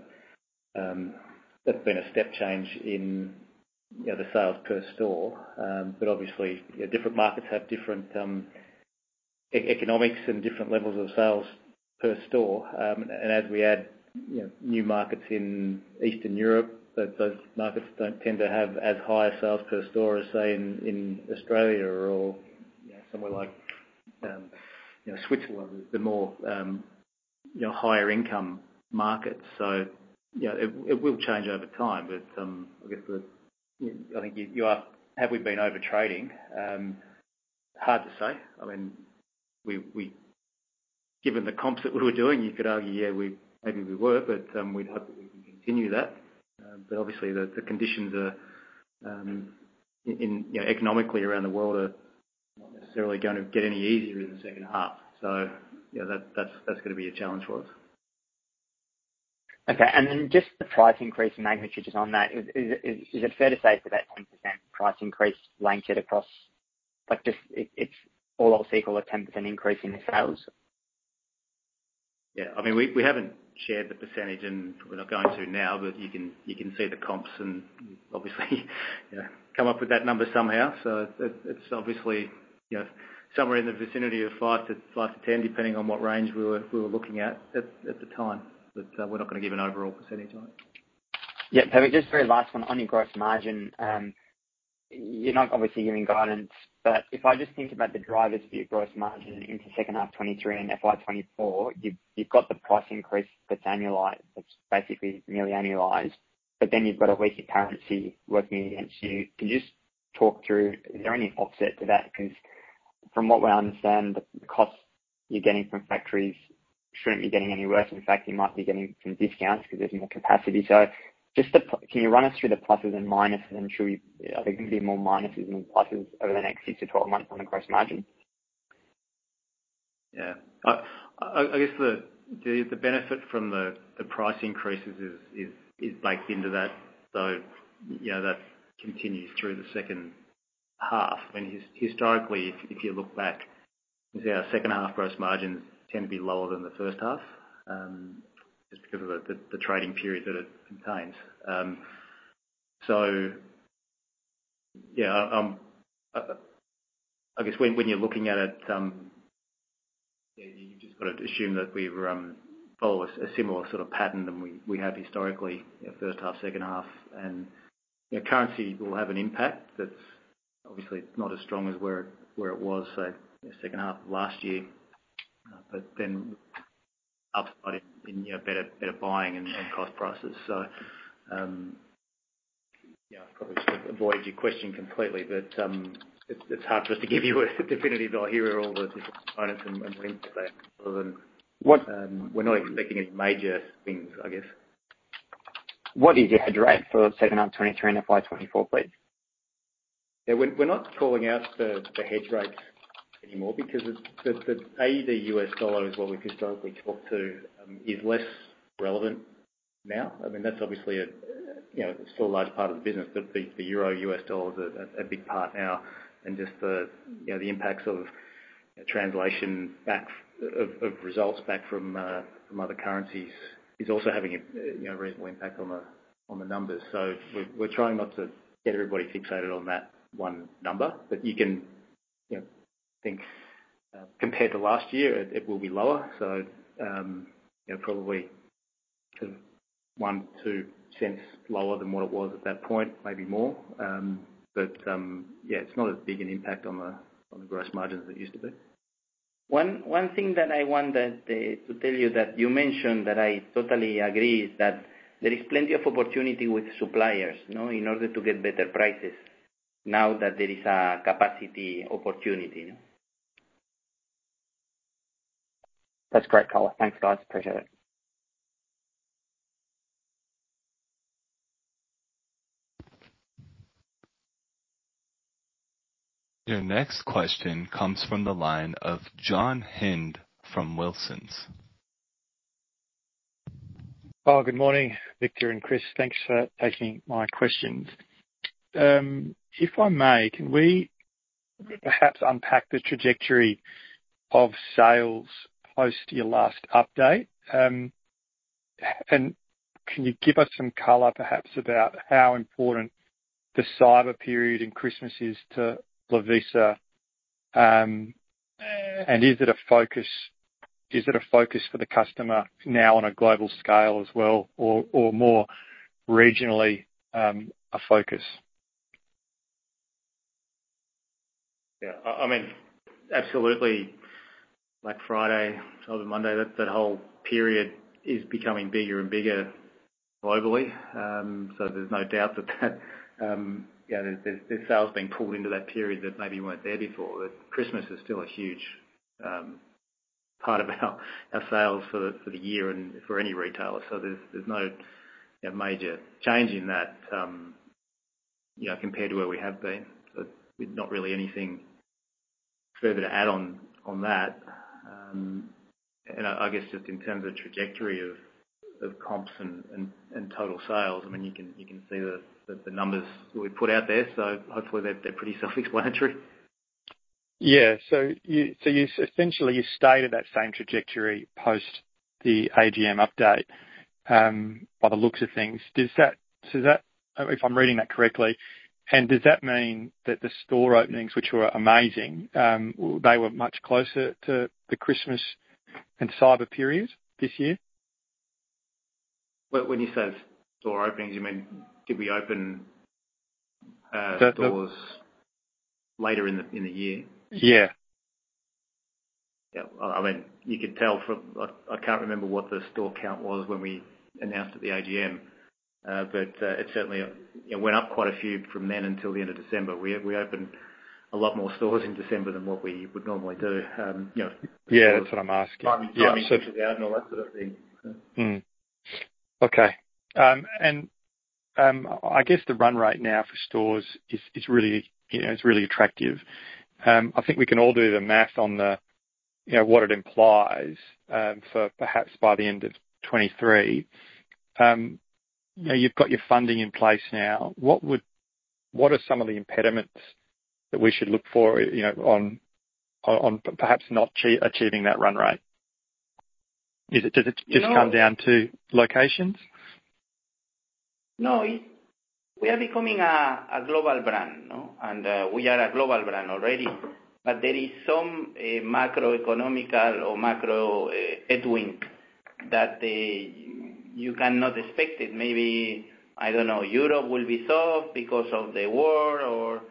that's been a step change in the sales per store. But obviously, different markets have different economics and different levels of sales per store, and as we add new markets in Eastern Europe, those markets don't tend to have as high a sales per store as, say, in Australia or somewhere like Switzerland, the more higher income markets. So it will change over time. But I guess I think you asked, have we been over trading? Hard to say. We given the comps that we were doing, you could argue, maybe we were, but we'd hope that we can continue that. But obviously, the conditions are economically around the world are not necessarily going to get any easier in the second half. So that's going to be a challenge for us. Okay, and then just the price increase magnitude is on that. Is it fair to say it's about 10% price increase blanket across, it's all else equal, a 10% increase in the sales? Yeah, we haven't shared the percentage, and we're not going to now, but you can see the comps and obviously come up with that number somehow. So it's obviously somewhere in the vicinity of 5 to 10, depending on what range we were looking at the time. But we're not going to give an overall percentage on it. Yeah, perfect. Just very last one on your gross margin. You're not obviously giving guidance, but if I just think about the drivers for your gross margin into second half 23 and FY24, you've got the price increase that's annualized, that's basically nearly annualized, but then you've got a weaker currency working against you. Can you just talk through, is there any offset to that? Because from what we understand, the costs you're getting from factories shouldn't be getting any worse. In fact, you might be getting some discounts because there's more capacity. So can you run us through the pluses and minuses, and are there going to be more minuses than pluses over the next 6 to 12 months on the gross margin? Yeah, I guess the benefit from the price increases is baked into that. So that continues through the second half. Historically, if you look back, you see our second half gross margins tend to be lower than the first half, just because of the trading period that it contains. I guess when you're looking at it, you just got to assume that we follow a similar sort of pattern than we have historically, first half, second half, and currency will have an impact. That's obviously not as strong as where it was, say, second half of last year, but then upside in better buying and cost prices. So I probably should avoid your question completely, but it's hard for us to give you a definitive. Here are all the different components and what impact they have. We're not expecting any major things, I guess. What is your hedge rate for second half 23 and FY 24, please? Yeah, we're not calling out the hedge rates anymore because the AUD US dollar is what we've historically talked to, is less relevant now. I mean, that's obviously it's still a large part of the business, but the euro US dollar is a big part now, and just the impacts of translation back of results back from other currencies is also having a reasonable impact on the numbers. So we're trying not to get everybody fixated on that one number, but you can think compared to last year it will be lower. So probably sort of 1-2 cents lower than what it was at that point, maybe more. But it's not as big an impact on the gross margins as it used to be. One thing that I wanted to tell you that you mentioned that I totally agree is that there is plenty of opportunity with suppliers, in order to get better prices now that there is a capacity opportunity. That's great color. Thanks, guys. Appreciate it. Your next question comes from the line of John Hind from Wilsons. Oh, good morning, Victor and Chris. Thanks for taking my questions. If I may, can we perhaps unpack the trajectory of sales post your last update? And can you give us some color perhaps about how important the cyber period and Christmas is to Lovisa? And is it a focus for the customer now on a global scale as well, or more regionally a focus? Yeah, I mean, absolutely. Black Friday, Cyber Monday, that whole period is becoming bigger and bigger globally. So there's no doubt that there's sales being pulled into that period that maybe weren't there before. But Christmas is still a huge part of our sales for the year and for any retailer. So there's no major change in that compared to where we have been. So not really anything further to add on that. And I guess just in terms of trajectory of comps and total sales, I mean, you can see the numbers that we put out there. So hopefully they're pretty self-explanatory. Yeah. So you essentially stated that same trajectory post the AGM update, by the looks of things. Does that, if I'm reading that correctly, and does that mean that the store openings, which were amazing, they were much closer to the Christmas and Cyber period this year? Well, when you say store openings, you mean did we open stores later in the year? Yeah. Yeah. I mean, you could tell from I can't remember what the store count was when we announced at the AGM, but it certainly went up quite a few from then until the end of December. We opened a lot more stores in December than what we would normally do. Yeah, that's what I'm asking. Timing switches out and all that sort of thing. Okay. And I guess the run rate now for stores is really, it's really attractive. I think we can all do the math on the, what it implies for perhaps by the end of 23. You've got your funding in place now. What are some of the impediments that we should look for, on perhaps not achieving that run rate? Does it just come down to locations? No, we are becoming a global brand, no? And we are a global brand already. But there is some macroeconomical or macro headwind that you cannot expect it. Maybe, I don't know, Europe will be soft because of the war, or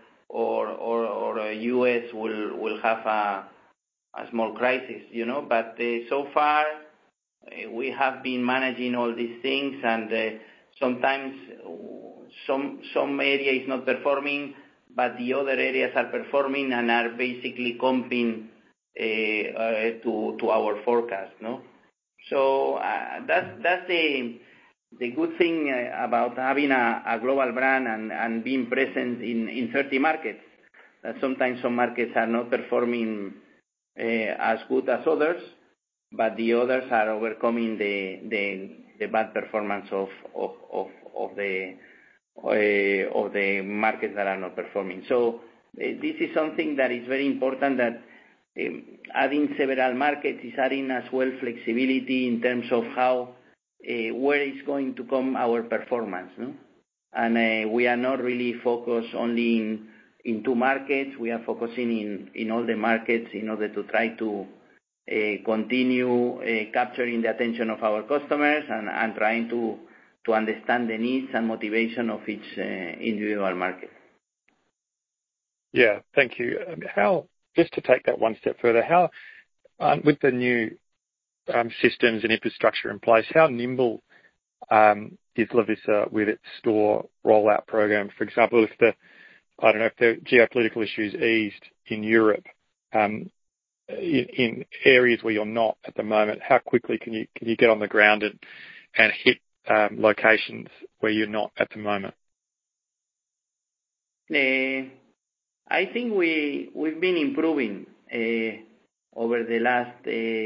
US will have a small crisis, But so far, we have been managing all these things, and sometimes some area is not performing, but the other areas are performing and are basically comping to our forecast, no? So that's the good thing about having a global brand and being present in 30 markets, that sometimes some markets are not performing as good as others, but the others are overcoming the bad performance of the markets that are not performing. So this is something that is very important, that adding several markets is adding as well flexibility in terms of how where is going to come our performance, no? And we are not really focused only in 2 markets. We are focusing in all the markets in order to try to continue capturing the attention of our customers and trying to understand the needs and motivation of each individual market. Yeah, thank you. Just to take that one step further, how with the new systems and infrastructure in place, how nimble is Lovisa with its store rollout program? For example, if the geopolitical issues eased in Europe, in areas where you're not at the moment, how quickly can you get on the ground and hit locations where you're not at the moment? I think we've been improving over the last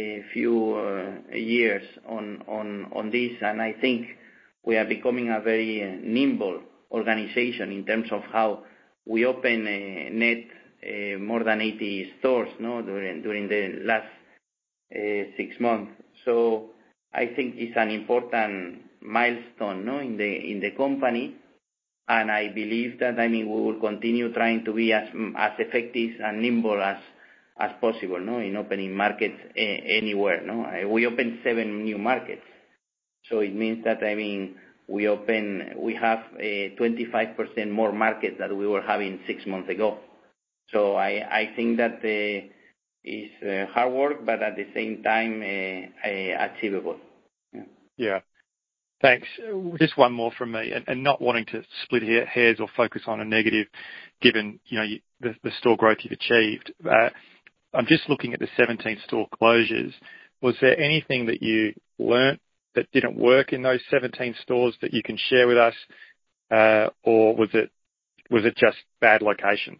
few years on this, and I think we are becoming a very nimble organization in terms of how we open net more than 80 stores, no, during the last 6 months. So I think it's an important milestone, no, in the company. And I believe that, we will continue trying to be as effective and nimble as possible, no, in opening markets anywhere, no. We opened 7 new markets, so it means that we have 25% more markets than we were having 6 months ago. So I think that it's hard work, but at the same time achievable. Yeah. Thanks. Just one more from me, and not wanting to split hairs or focus on a negative, given the store growth you've achieved. I'm just looking at the 17 store closures. Was there anything that you learnt that didn't work in those 17 stores that you can share with us, or was it just bad locations?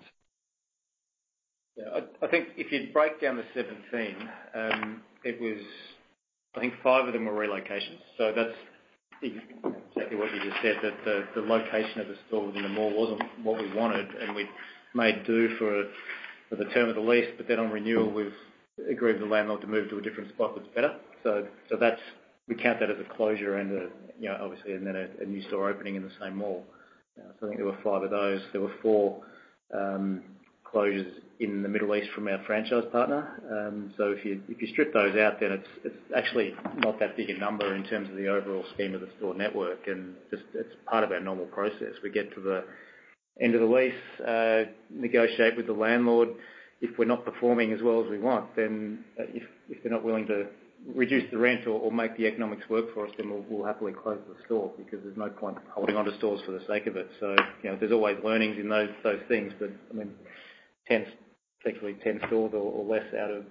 Yeah, I think if you break down the 17, it was, I think 5 of them were relocations. So that's exactly what you just said, that the location of the store within the mall wasn't what we wanted, and we made do for the term of the lease, but then on renewal we've agreed with the landlord to move to a different spot that's better. So that's, we count that as a closure and obviously, and then a new store opening in the same mall. So I think there were 5 of those. There were 4 closures in the Middle East from our franchise partner. So if you strip those out, then it's actually not that big a number in terms of the overall scheme of the store network, and just it's part of our normal process. We get to the end of the lease, negotiate with the landlord. If we're not performing as well as we want, then if they're not willing to reduce the rent or make the economics work for us, then we'll happily close the store, because there's no point holding on to stores for the sake of it. So there's always learnings in those things, but 10 stores or less out of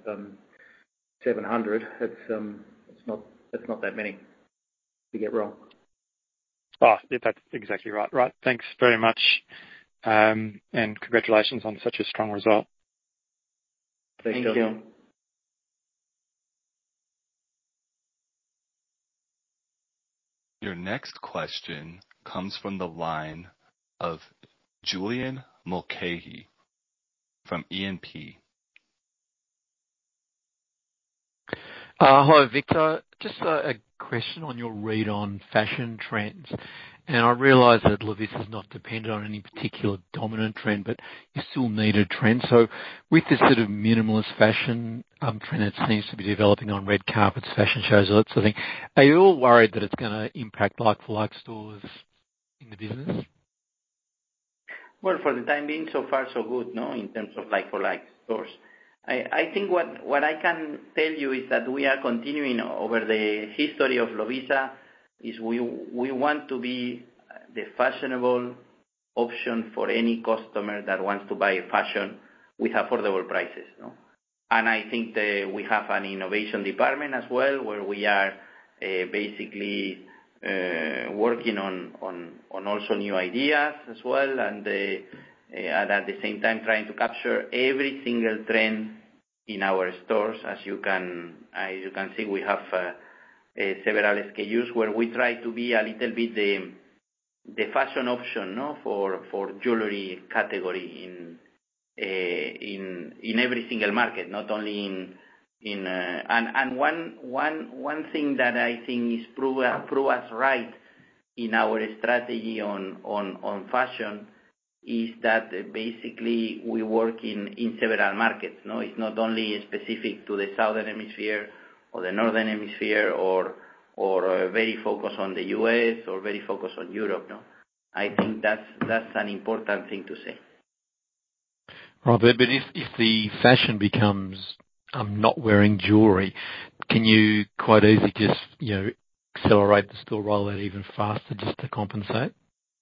700, it's not that many to get wrong. Oh, yeah, that's exactly right. Right. Thanks very much, and congratulations on such a strong result. Thank you. Your next question comes from the line of Julian Mulcahy from E&P. Hello, Victor. Just a question on your read on fashion trends. And I realise that Lovisa is not dependent on any particular dominant trend, but you still need a trend. So with this sort of minimalist fashion trend that seems to be developing on red carpets, fashion shows, all that sort of thing, are you all worried that it's going to impact like-for-like stores in the business? Well, for the time being, so far so good, no, in terms of like-for-like stores. I think what I can tell you is that we are continuing over the history of Lovisa, is we want to be the fashionable option for any customer that wants to buy fashion with affordable prices, no? And I think that we have an innovation department as well, where we are basically working on also new ideas as well, and at the same time trying to capture every single trend in our stores. As you can see, we have several SKUs where we try to be a little bit the fashion option, no, for jewelry category in every single market, not only and one thing that I think is prove us right in our strategy on fashion is that basically we work in several markets. No, it's not only specific to the southern hemisphere or the northern hemisphere or very focused on the US or very focused on Europe. No, I think that's an important thing to say. Right, but if the fashion becomes not wearing jewelry, can you quite easily just accelerate the store rollout even faster just to compensate?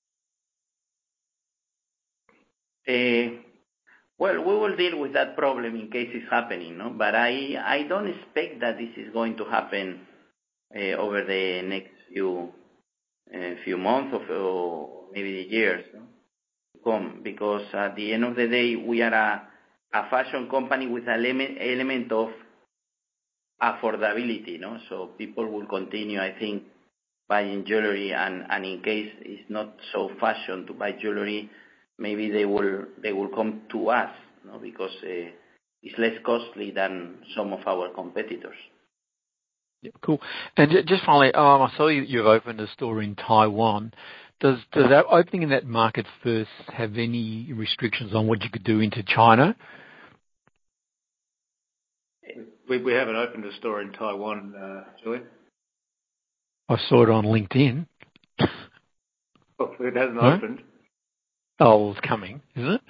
Well, we will deal with that problem in case it's happening, no? But I don't expect that this is going to happen over the next few months or maybe years, no? Because at the end of the day, we are a fashion company with an element of affordability, no? So people will continue, I think, buying jewelry, and in case it's not so fashion to buy jewelry, maybe they will come to us, no? Because it's less costly than some of our competitors. Yeah, cool. And just finally, I saw you've opened a store in Taiwan. Does that opening in that market first have any restrictions on what you could do into China? We haven't opened a store in Taiwan, Julian. I saw it on LinkedIn. Well, it hasn't opened. Oh, well, it's coming, is it?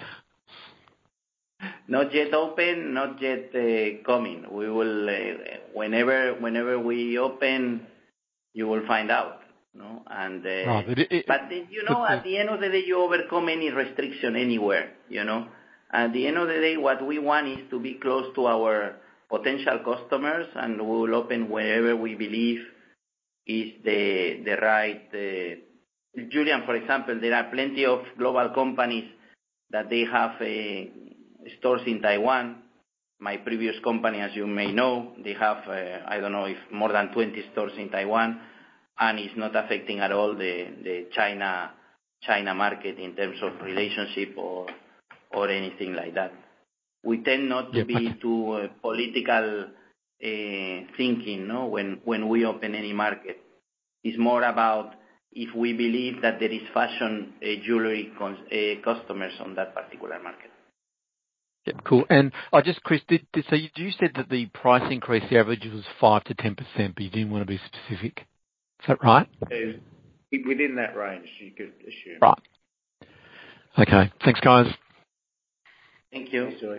Not yet open, not yet coming. We will, whenever we open, you will find out. No, and right, but at the end of the day, you overcome any restriction anywhere. At the end of the day, what we want is to be close to our potential customers, and we will open wherever we believe is the right. Julian, for example, there are plenty of global companies that they have stores in Taiwan. My previous company, as you may know, they have I don't know if more than 20 stores in Taiwan. And it's not affecting at all the China market in terms of relationship or anything like that. We tend not to be too political thinking, no, when we open any market. It's more about if we believe that there is fashion jewelry customers on that particular market. Yeah, cool. And Chris, so you said that the price increase, the average was 5 to 10%, but you didn't want to be specific. Is that right? Within that range, you could assume. Right. Okay. Thanks, guys. Thank you. Thanks, Joey.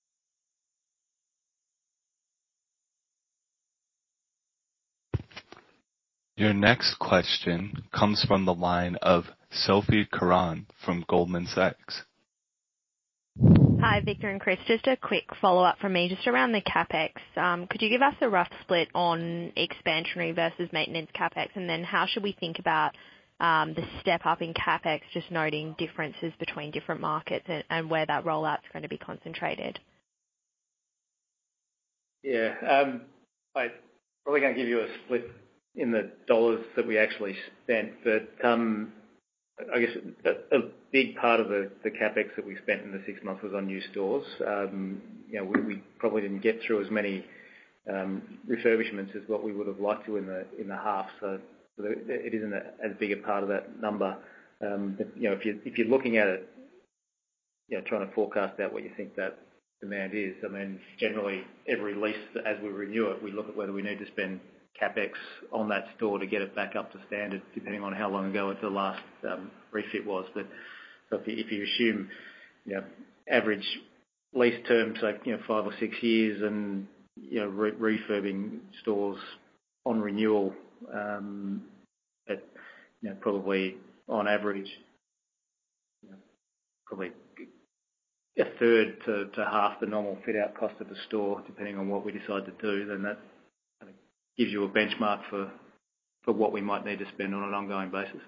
Your next question comes from the line of Sophie Karan from Goldman Sachs. Hi, Victor and Chris. Just a quick follow-up from me, just around the CapEx. Could you give us a rough split on expansionary versus maintenance CapEx, and then how should we think about the step up in CapEx, just noting differences between different markets and where that rollout's going to be concentrated? Yeah, I'm probably going to give you a split in the dollars that we actually spent, but I guess a big part of the CapEx that we spent in the 6 months was on new stores. We probably didn't get through as many refurbishments as what we would have liked to in the half, so it isn't as big a part of that number. But if you're looking at it, trying to forecast out what you think that demand is, I mean, generally every lease as we renew it, we look at whether we need to spend CapEx on that store to get it back up to standard, depending on how long ago the last refit was. But so if you assume, average lease terms like 5 or 6 years, and refurbing stores on renewal at probably on average probably a third to half the normal fit out cost of the store, depending on what we decide to do, then that gives you a benchmark for what we might need to spend on an ongoing basis.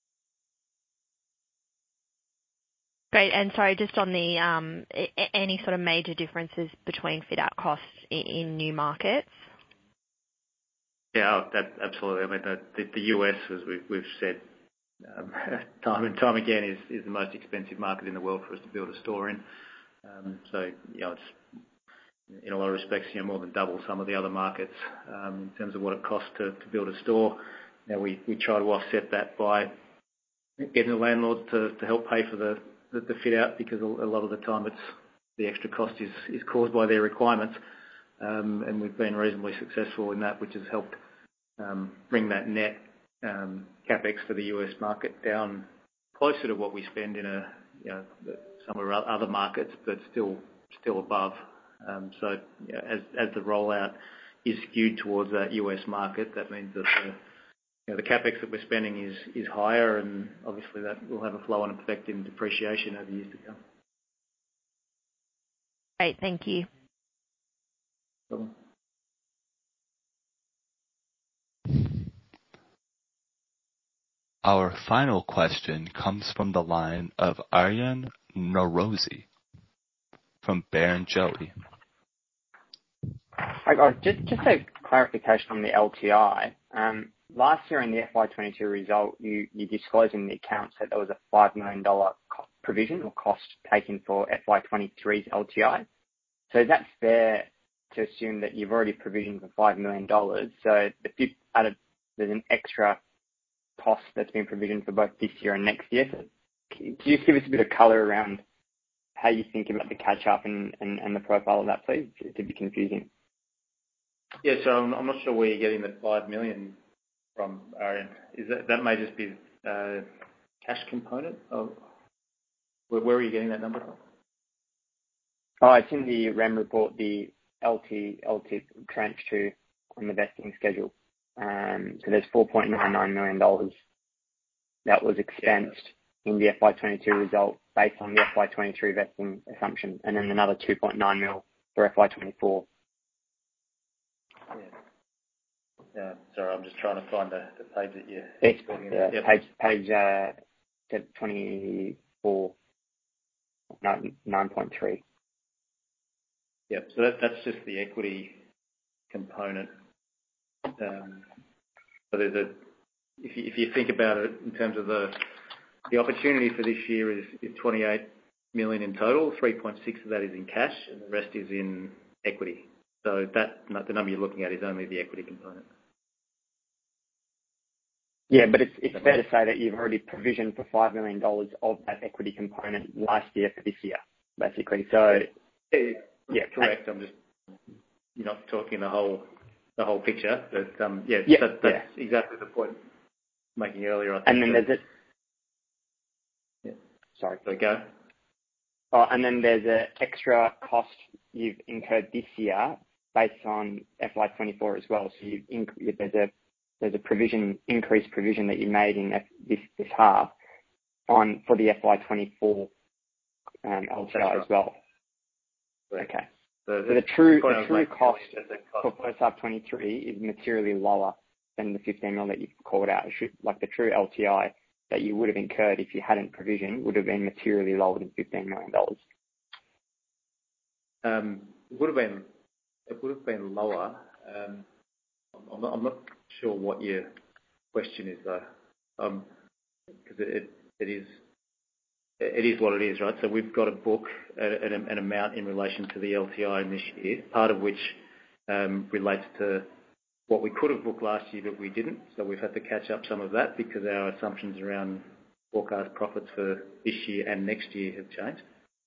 Great. And sorry, just on the any sort of major differences between fit-out costs in new markets? Yeah, absolutely. I mean, the US, as we've said time and time again, is the most expensive market in the world for us to build a store in. So, it's in a lot of respects, more than double some of the other markets in terms of what it costs to build a store. We try to offset that by getting the landlords to help pay for the fit out, because a lot of the time the extra cost is caused by their requirements. And we've been reasonably successful in that, which has helped bring that net capex for the US market down closer to what we spend in some of our other markets, but still above. So as the rollout is skewed towards that US market, that means that the capex that we're spending is higher, and obviously that will have a flow-on effect in depreciation over years to come. Great, thank you. No problem. Our final question comes from the line of Aryan Norozi from Barrenjoey. Hi guys, just a clarification on the LTI. Last year in the FY22 result, you disclosed in the accounts that there was a $5 million provision or cost taken for FY23's LTI. So is that fair to assume that you've already provisioned for $5 million? So there's an extra cost that's been provisioned for both this year and next year. So can you just give us a bit of colour around how you think about the catch-up and the profile of that, please? It's a bit confusing. Yeah, so I'm not sure where you're getting the $5 million from, Arian. That may just be a cash component of... Where are you getting that number from? Oh, it's in the REM report, the LT tranche 2 on the vesting schedule. So there's $4.99 million that was expensed in the FY22 result based on the FY23 vesting assumption, and then another $2.9 million for FY24. Yeah, sorry, I'm just trying to find the page that you're... Page 24, 9.3. Yep, so that's just the equity component. So if you think about it in terms of the opportunity for this year is 28 million in total, 3.6 of that is in cash, and the rest is in equity. So the number you're looking at is only the equity component. Yeah, but it's fair to say that you've already provisioned for $5 million of that equity component last year for this year, basically. So yeah, correct. You're not talking the whole picture, but that's exactly the point I'm making earlier. I think. And then there's it. Yeah. Sorry. So go. Oh, and then there's an extra cost you've incurred this year based on FY24 as well. So there's a increased provision that you made in this half for the FY24 LTI as well. Right. Okay. So the true cost for first half 23 is materially lower than the 15 million that you've called out. The true LTI that you would have incurred if you hadn't provisioned would have been materially lower than $15 million. It would have been lower. I'm not sure what your question is though, because it is what it is, right? So we've got a book an amount in relation to the LTI in this year, part of which relates to what we could have booked last year but we didn't. So we've had to catch up some of that because our assumptions around forecast profits for this year and next year have changed.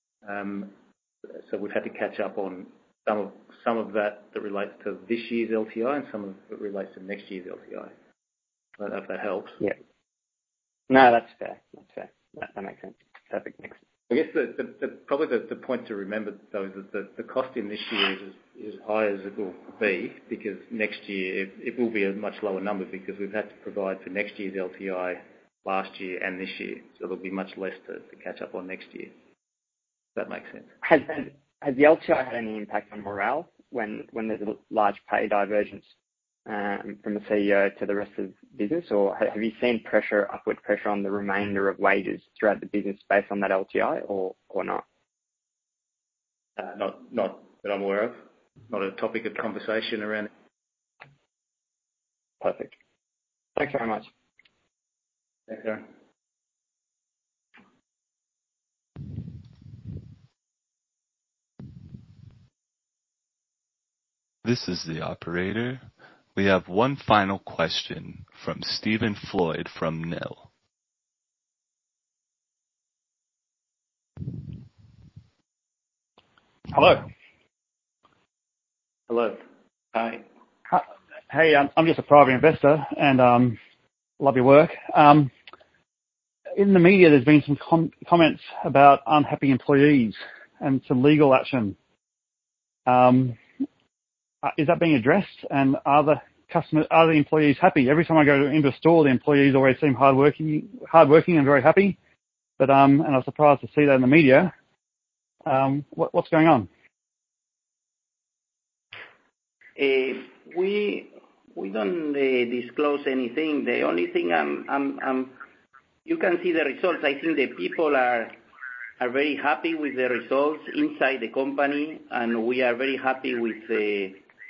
So we've had to catch up on some of that relates to this year's LTI and some of it relates to next year's LTI. I don't know if that helps. Yeah. No, that's fair. That makes sense. Perfect. Next. I guess probably the point to remember though is that the cost in this year is as high as it will be, because next year it will be a much lower number because we've had to provide for next year's LTI last year and this year, so there'll be much less to catch up on next year. If that makes sense. Has the LTI had any impact on morale when there's a large pay divergence from the CEO to the rest of the business, or have you seen upward pressure on the remainder of wages throughout the business based on that LTI, or not? Not that I'm aware of. Not a topic of conversation around. Perfect. Thanks very much. Thanks, Aaron. This is the operator. We have one final question from Stephen Floyd from NIL. Hello. Hello. Hi. Hey, I'm just a private investor and love your work. In the media, there's been some comments about unhappy employees and some legal action. Is that being addressed? And are the employees happy? Every time I go into a store, the employees always seem hardworking and very happy. But and I was surprised to see that in the media. What's going on? We don't disclose anything. The only thing you can see the results. I think the people are very happy with the results inside the company, and we are very happy with the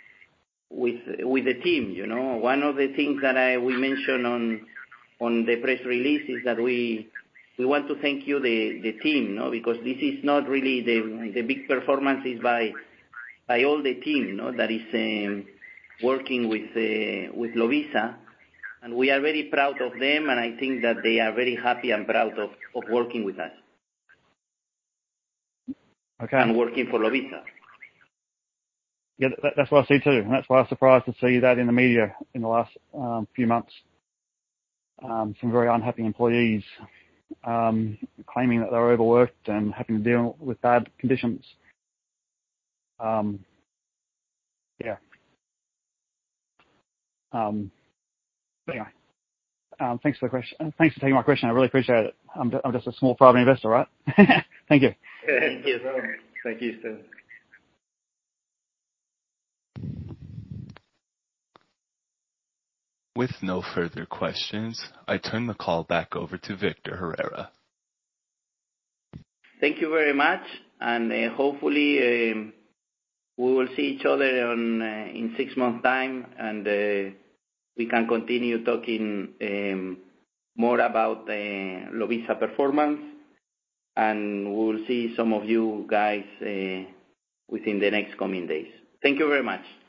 team. You know, one of the things that we mentioned on the press release is that we want to thank you, the team, no, because this is not really the big performances by all the team, no, that is working with Lovisa, and we are very proud of them, and I think that they are very happy and proud of working with us. Okay. And working for Lovisa. Yeah, that's what I see too, and that's why I was surprised to see that in the media in the last few months. Some very unhappy employees claiming that they're overworked and having to deal with bad conditions. Yeah. Anyway, thanks for the question. Thanks for taking my question. I really appreciate it. I'm just a small private investor, right? Thank you. Thank you. Thank you, Steve. With no further questions, I turn the call back over to Victor Herrera. Thank you very much, and hopefully we will see each other in 6 months' time, and we can continue talking more about Lovisa performance, and we will see some of you guys within the next coming days. Thank you very much.